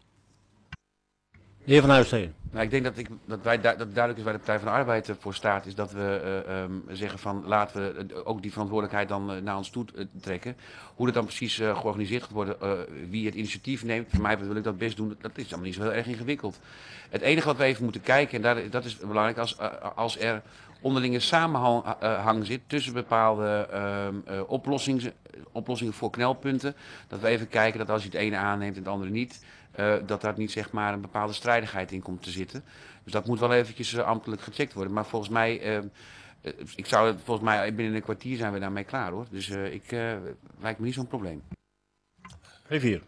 De heer Van Huisteen. Nou, ik denk dat, ik, dat, wij, dat duidelijk is waar de Partij van de Arbeid voor staat, is dat we uh, um, zeggen van laten we ook die verantwoordelijkheid dan uh, naar ons toe uh, trekken. Hoe dat dan precies uh, georganiseerd gaat worden, uh, wie het initiatief neemt, voor mij wil ik dat best doen, dat is allemaal niet zo heel erg ingewikkeld. Het enige wat we even moeten kijken, en daar, dat is belangrijk, als, uh, als er onderlinge samenhang zit tussen bepaalde uh, uh, oplossingen, oplossingen voor knelpunten, dat we even kijken dat als je het ene aanneemt en het andere niet, Uh, dat daar niet zeg maar een bepaalde strijdigheid in komt te zitten. Dus dat moet wel eventjes uh, ambtelijk gecheckt worden. Maar volgens mij, uh, uh, ik zou volgens mij binnen een kwartier zijn we daarmee klaar hoor. Dus uh, ik uh, lijkt me niet zo'n probleem. Rivier.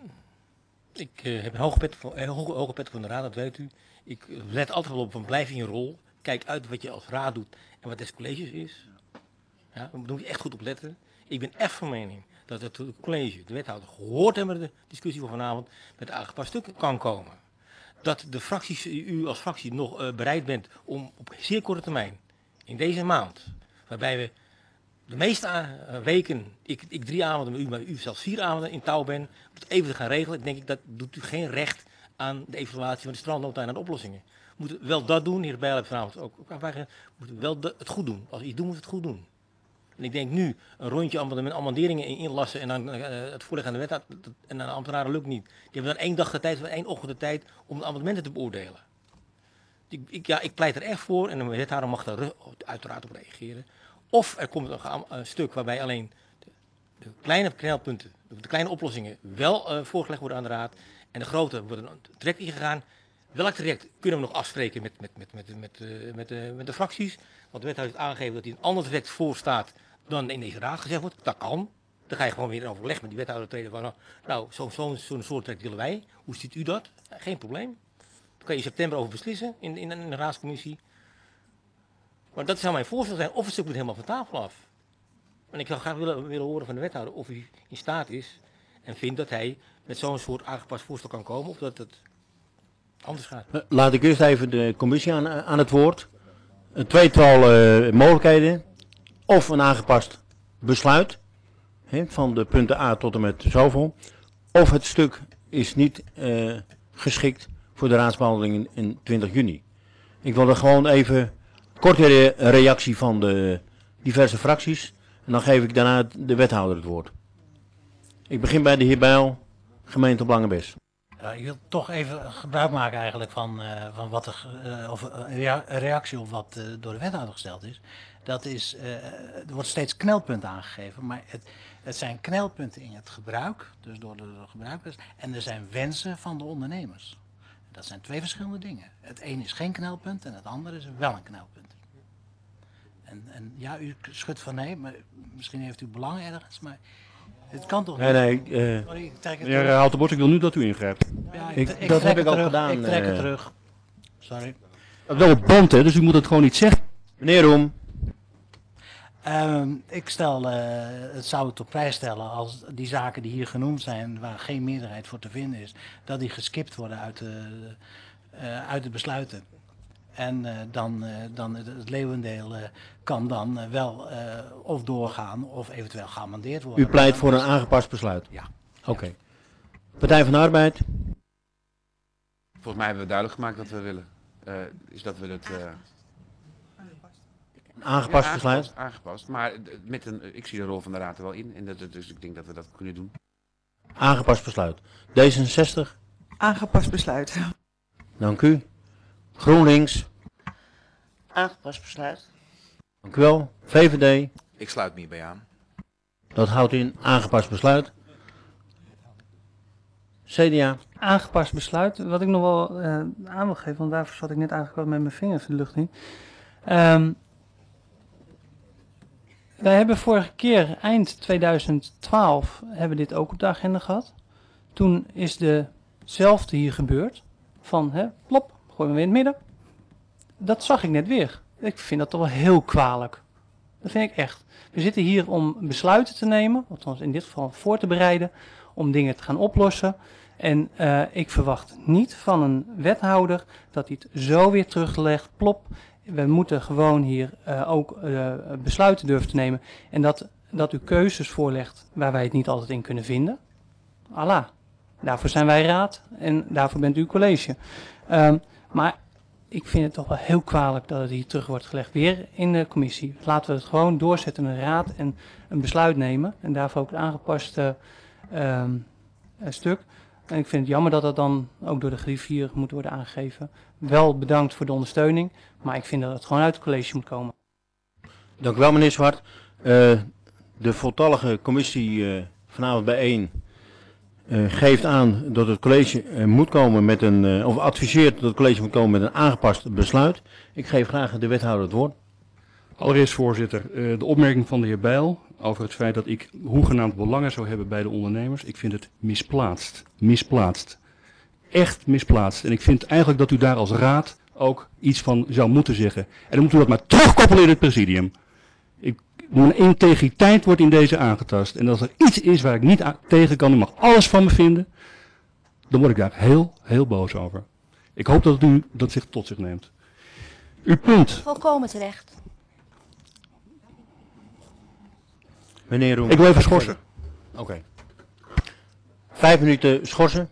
Ik uh, heb een hoge pet, voor, uh, hoge, hoge pet voor de raad, dat weet u. Ik let altijd wel op van blijf in je rol. Kijk uit wat je als raad doet en wat des colleges is. Ja, daar moet je echt goed op letten. Ik ben echt van mening dat het college, de wethouder, gehoord hebben de discussie van vanavond, met aangepast stukken kan komen. Dat de fracties, u als fractie nog uh, bereid bent om op zeer korte termijn, in deze maand, waarbij we de meeste uh, weken, ik, ik drie avonden met u, maar u zelfs vier avonden in touw ben, om het even te gaan regelen, denk ik dat doet u geen recht aan de evaluatie van de strandnota en aan de oplossingen. We moeten wel dat doen, heer Bijl heeft vanavond ook, ook aanvragen, we moeten wel de, het goed doen. Als we iets doen, moeten we het goed doen. En ik denk nu, een rondje amenderingen inlassen en dan uh, het voorleggen aan de wet en aan de ambtenaren lukt niet. Die hebben dan één dag de tijd, één ochtend de tijd om de amendementen te beoordelen. Ik, ik, ja, ik pleit er echt voor en de wethouder mag daar uiteraard op reageren. Of er komt een, een stuk waarbij alleen de, de kleine knelpunten, de kleine oplossingen wel uh, voorgelegd worden aan de raad en de grote worden direct ingegaan. Welk traject kunnen we nog afspreken met, met, met, met, met, uh, met, uh, met de fracties? Want de wethouder heeft aangegeven dat hij een ander traject voor staat dan in deze raad gezegd wordt. Dat kan. Dan ga je gewoon weer in overleg met die wethouder treden van, nou, zo'n zo, zo soort traject willen wij. Hoe ziet u dat? Geen probleem. Daar kan je in september over beslissen in, in, in de raadscommissie. Maar dat zou mijn voorstel zijn, of het stuk moet helemaal van tafel af. En ik zou graag willen, willen horen van de wethouder of hij in staat is en vindt dat hij met zo'n soort aangepast voorstel kan komen, of dat het anders gaat. Laat ik eerst even de commissie aan, aan het woord. Een tweetal uh, mogelijkheden. Of een aangepast besluit. He, van de punten A tot en met zoveel. Of het stuk is niet uh, geschikt voor de raadsbehandeling in, in twintig juni. Ik wil er gewoon even korte re reactie van de diverse fracties. En dan geef ik daarna de wethouder het woord. Ik begin bij de heer Bijl, gemeente Langebes. Ja, ik wil toch even gebruik maken eigenlijk van, uh, van wat er, uh, of een rea reactie op wat uh, door de wethouder gesteld is. Dat is, uh, er wordt steeds knelpunten aangegeven, maar het, het zijn knelpunten in het gebruik, dus door de, de gebruikers, en er zijn wensen van de ondernemers. Dat zijn twee verschillende dingen. Het een is geen knelpunt en het andere is wel een knelpunt. En, en ja, u schudt van nee, maar misschien heeft u belang ergens, maar het kan toch nee, niet? Nee, uh, Sorry, ik trek het Meneer Houtenbos, ik wil nu dat u ingrijpt. Ja, ik, ik, ik dat heb ik al terug, gedaan. Ik trek uh, het terug. Sorry. Wel op band, hè, dus u moet het gewoon niet zeggen. Meneer Roem. Um, ik stel, uh, het zou het op prijs stellen als die zaken die hier genoemd zijn, waar geen meerderheid voor te vinden is, dat die geskipt worden uit de, uh, uit de besluiten. En uh, dan, uh, dan het, het leeuwendeel uh, kan dan uh, wel uh, of doorgaan of eventueel geamendeerd worden. U pleit voor een aangepast besluit? Ja. Oké. Okay. Partij van de Arbeid? Volgens mij hebben we duidelijk gemaakt wat we willen. Uh, is dat we het... Uh... Aangepast ja, besluit? Aangepast, aangepast, maar met een, ik zie de rol van de Raad er wel in. En dat, dus ik denk dat we dat kunnen doen. Aangepast besluit. D zesenzestig? Aangepast besluit. Dank u. GroenLinks? Aangepast besluit. Dank u wel. V V D? Ik sluit me hierbij aan. Dat houdt in aangepast besluit. C D A? Aangepast besluit. Wat ik nog wel uh, aan wil geven, want daarvoor zat ik net eigenlijk wel met mijn vingers de lucht in. Um, wij hebben vorige keer, eind tweeduizend twaalf, hebben we dit ook op de agenda gehad. Toen is dezelfde hier gebeurd. Van, hè, plop, gooien we weer in het midden. Dat zag ik net weer. Ik vind dat toch wel heel kwalijk. Dat vind ik echt. We zitten hier om besluiten te nemen, althans in dit geval voor te bereiden, om dingen te gaan oplossen. En uh, ik verwacht niet van een wethouder dat hij het zo weer teruglegt, plop. We moeten gewoon hier uh, ook uh, besluiten durven te nemen. En dat, dat u keuzes voorlegt waar wij het niet altijd in kunnen vinden. Allah. Daarvoor zijn wij raad en daarvoor bent u college. Um, maar ik vind het toch wel heel kwalijk dat het hier terug wordt gelegd. Weer in de commissie. Laten we het gewoon doorzetten in een raad en een besluit nemen. En daarvoor ook het aangepaste um, stuk. En ik vind het jammer dat dat dan ook door de griffier moet worden aangegeven. Wel bedankt voor de ondersteuning, maar ik vind dat het gewoon uit het college moet komen. Dank u wel, meneer Zwart. Uh, de voltallige commissie uh, vanavond bijeen uh, geeft aan dat het college uh, moet komen met een, uh, of adviseert dat het college moet komen met een aangepast besluit. Ik geef graag de wethouder het woord. Allereerst, voorzitter, uh, de opmerking van de heer Bijl over het feit dat ik hoegenaamd belangen zou hebben bij de ondernemers. Ik vind het misplaatst. Misplaatst. Echt misplaatst. En ik vind eigenlijk dat u daar als raad ook iets van zou moeten zeggen. En dan moet u dat maar terugkoppelen in het presidium. Ik, mijn integriteit wordt in deze aangetast. En als er iets is waar ik niet tegen kan, u mag alles van me vinden, dan word ik daar heel, heel boos over. Ik hoop dat u dat zich tot zich neemt. Uw punt. Volkomen terecht. Meneer Roem. Ik wil even schorsen. Oké. Okay. Vijf minuten schorsen.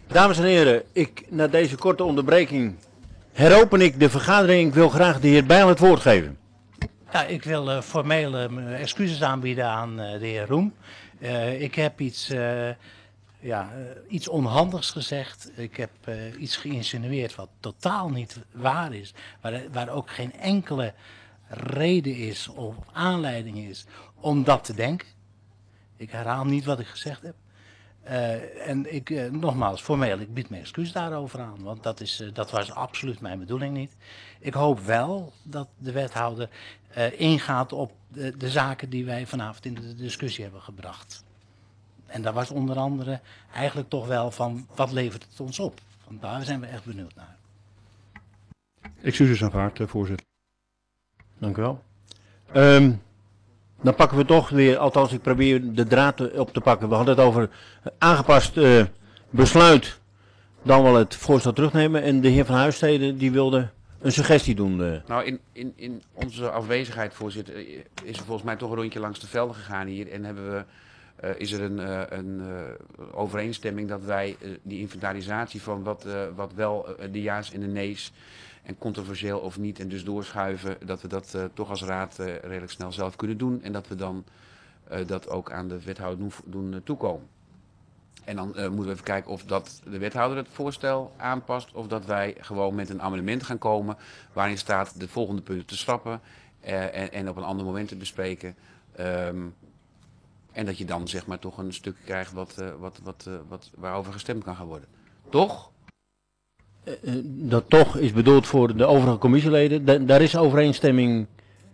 Dames en heren, ik, na deze korte onderbreking heropen ik de vergadering. Ik wil graag de heer Bijl het woord geven. Ja, ik wil uh, formeel uh, mijn excuses aanbieden aan uh, de heer Roem. Uh, ik heb iets, uh, ja, uh, iets onhandigs gezegd. Ik heb uh, iets geïnsinueerd wat totaal niet waar is. Waar, waar ook geen enkele reden is of aanleiding is om dat te denken. Ik herhaal niet wat ik gezegd heb. Uh, en ik, uh, nogmaals, formeel, ik bied mijn excuus daarover aan, want dat, is, uh, dat was absoluut mijn bedoeling niet. Ik hoop wel dat de wethouder uh, ingaat op de, de zaken die wij vanavond in de discussie hebben gebracht. En daar was onder andere eigenlijk toch wel van, wat levert het ons op? Want daar zijn we echt benieuwd naar. Excuses aanvaard, uh, voorzitter. Dank u wel. Um, Dan pakken we toch weer, althans ik probeer de draad op te pakken. We hadden het over aangepast uh, besluit, dan wel het voorstel terugnemen. En de heer Van Huisstede die wilde een suggestie doen. Uh. Nou, in, in, in onze afwezigheid, voorzitter, is er volgens mij toch een rondje langs de velden gegaan hier. En hebben we, uh, is er een, uh, een uh, overeenstemming dat wij uh, die inventarisatie van wat, uh, wat wel uh, de ja's en de nee's en controversieel of niet en dus doorschuiven, dat we dat uh, toch als raad uh, redelijk snel zelf kunnen doen. En dat we dan uh, dat ook aan de wethouder doen, doen uh, toekomen. En dan uh, moeten we even kijken of dat de wethouder het voorstel aanpast of dat wij gewoon met een amendement gaan komen waarin staat de volgende punten te schrappen uh, en, en op een ander moment te bespreken. Um, en dat je dan zeg maar toch een stuk krijgt wat, uh, wat, wat, uh, wat, waarover gestemd kan gaan worden. Toch? Uh, dat toch is bedoeld voor de overige commissieleden. Da daar is overeenstemming.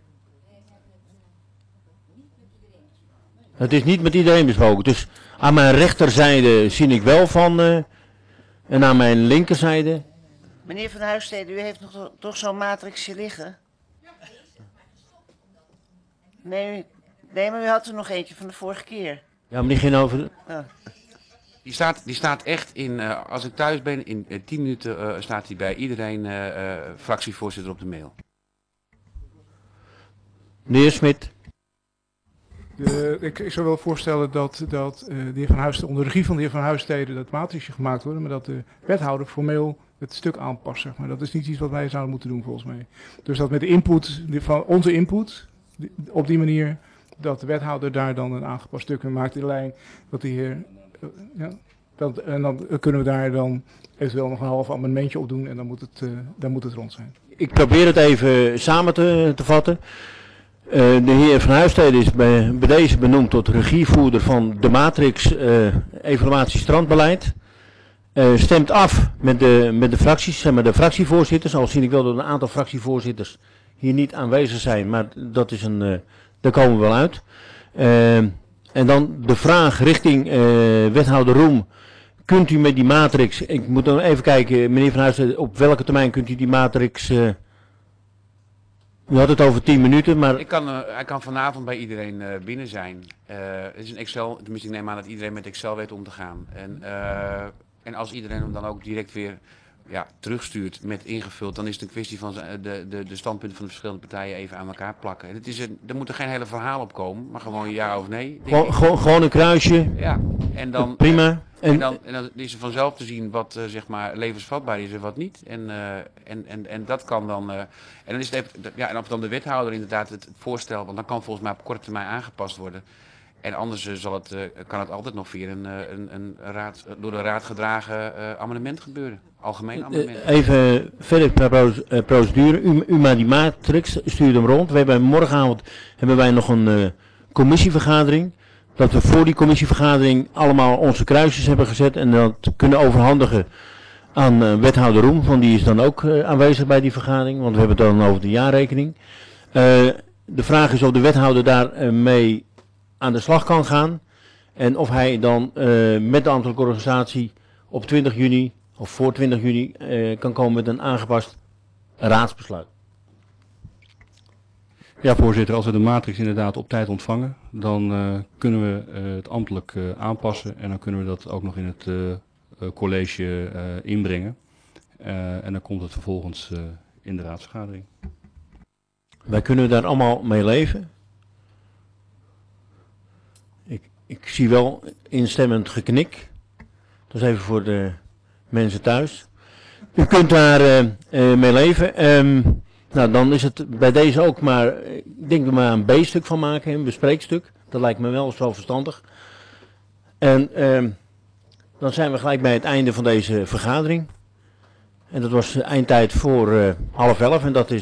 Het is niet met iedereen besproken. Dus aan mijn rechterzijde zie ik wel van. Uh, en aan mijn linkerzijde. Meneer Van Huisstede, u heeft nog toch zo'n matrixje liggen? Nee, nee, maar u had er nog eentje van de vorige keer. Ja, maar die ging over. Oh. Die staat, die staat echt in, uh, als ik thuis ben, in uh, tien minuten uh, staat die bij iedereen uh, uh, fractievoorzitter op de mail. De heer Smit. De, ik, ik zou wel voorstellen dat, dat uh, de heer Van Huisstede, onder regie van de heer Van Huisstede dat matrixje gemaakt wordt, maar dat de wethouder formeel het stuk aanpast, zeg maar. Dat is niet iets wat wij zouden moeten doen, volgens mij. Dus dat met de input, de, van onze input, die, op die manier, dat de wethouder daar dan een aangepast stuk in maakt in lijn, dat de heer... Ja, dat, en dan kunnen we daar dan eventueel nog een half amendementje op doen en dan moet het, uh, dan moet het rond zijn. Ik probeer het even samen te, te vatten. Uh, de heer Van Huisstede is bij, bij deze benoemd tot regievoerder van de matrix uh, evaluatie strandbeleid. Uh, stemt af met de, met de fracties, zeg maar de fractievoorzitters. Al zie ik wel dat een aantal fractievoorzitters hier niet aanwezig zijn, maar dat is een, uh, daar komen we wel uit. Uh, En dan de vraag richting uh, wethouder Roem. Kunt u met die matrix, ik moet dan even kijken, meneer Van Huisstede, op welke termijn kunt u die matrix... Uh, u had het over tien minuten, maar... Ik kan, uh, hij kan vanavond bij iedereen uh, binnen zijn. Uh, het is een Excel, tenminste ik neem aan dat iedereen met Excel weet om te gaan. En, uh, en als iedereen hem dan ook direct weer ja, terugstuurt met ingevuld, dan is het een kwestie van de, de, de standpunten van de verschillende partijen even aan elkaar plakken. En het is een, er moet er geen hele verhaal op komen, maar gewoon ja of nee. Gewoon, gewoon, gewoon een kruisje. Ja, en dan, prima. En, en, dan, en dan is er vanzelf te zien wat uh, zeg maar levensvatbaar is en wat niet. En, uh, en, en, en dat kan dan. Uh, en dan is het even, ja, en of dan de wethouder inderdaad het, het voorstel, want dan kan volgens mij op korte termijn aangepast worden. En anders uh, zal het, uh, kan het altijd nog via een, uh, een, een raad, door de raad gedragen uh, amendement gebeuren. Algemeen amendement. Uh, even verder per procedure. U, u maar die matrix, stuur hem rond. We hebben morgenavond hebben wij nog een uh, commissievergadering. Dat we voor die commissievergadering allemaal onze kruisjes hebben gezet. En dat kunnen overhandigen aan uh, wethouder Roem. Want die is dan ook uh, aanwezig bij die vergadering. Want we hebben het dan over de jaarrekening. Uh, de vraag is of de wethouder daar uh, mee aan de slag kan gaan. En of hij dan uh, met de ambtelijke organisatie op twintig juni of voor twintig juni uh, kan komen met een aangepast raadsbesluit. Ja, voorzitter, als we de matrix inderdaad op tijd ontvangen, dan uh, kunnen we uh, het ambtelijk uh, aanpassen en dan kunnen we dat ook nog in het uh, uh, college uh, inbrengen. Uh, en dan komt het vervolgens uh, in de raadsvergadering. Wij kunnen daar allemaal mee leven. Ik, ik zie wel instemmend geknik. Dat is even voor de mensen thuis. U kunt daar uh, uh, mee leven. Um, nou, dan is het bij deze ook maar, ik denk er maar een B-stuk van maken, een bespreekstuk. Dat lijkt me wel zo verstandig. En um, dan zijn we gelijk bij het einde van deze vergadering. En dat was eindtijd voor uh, half elf en dat is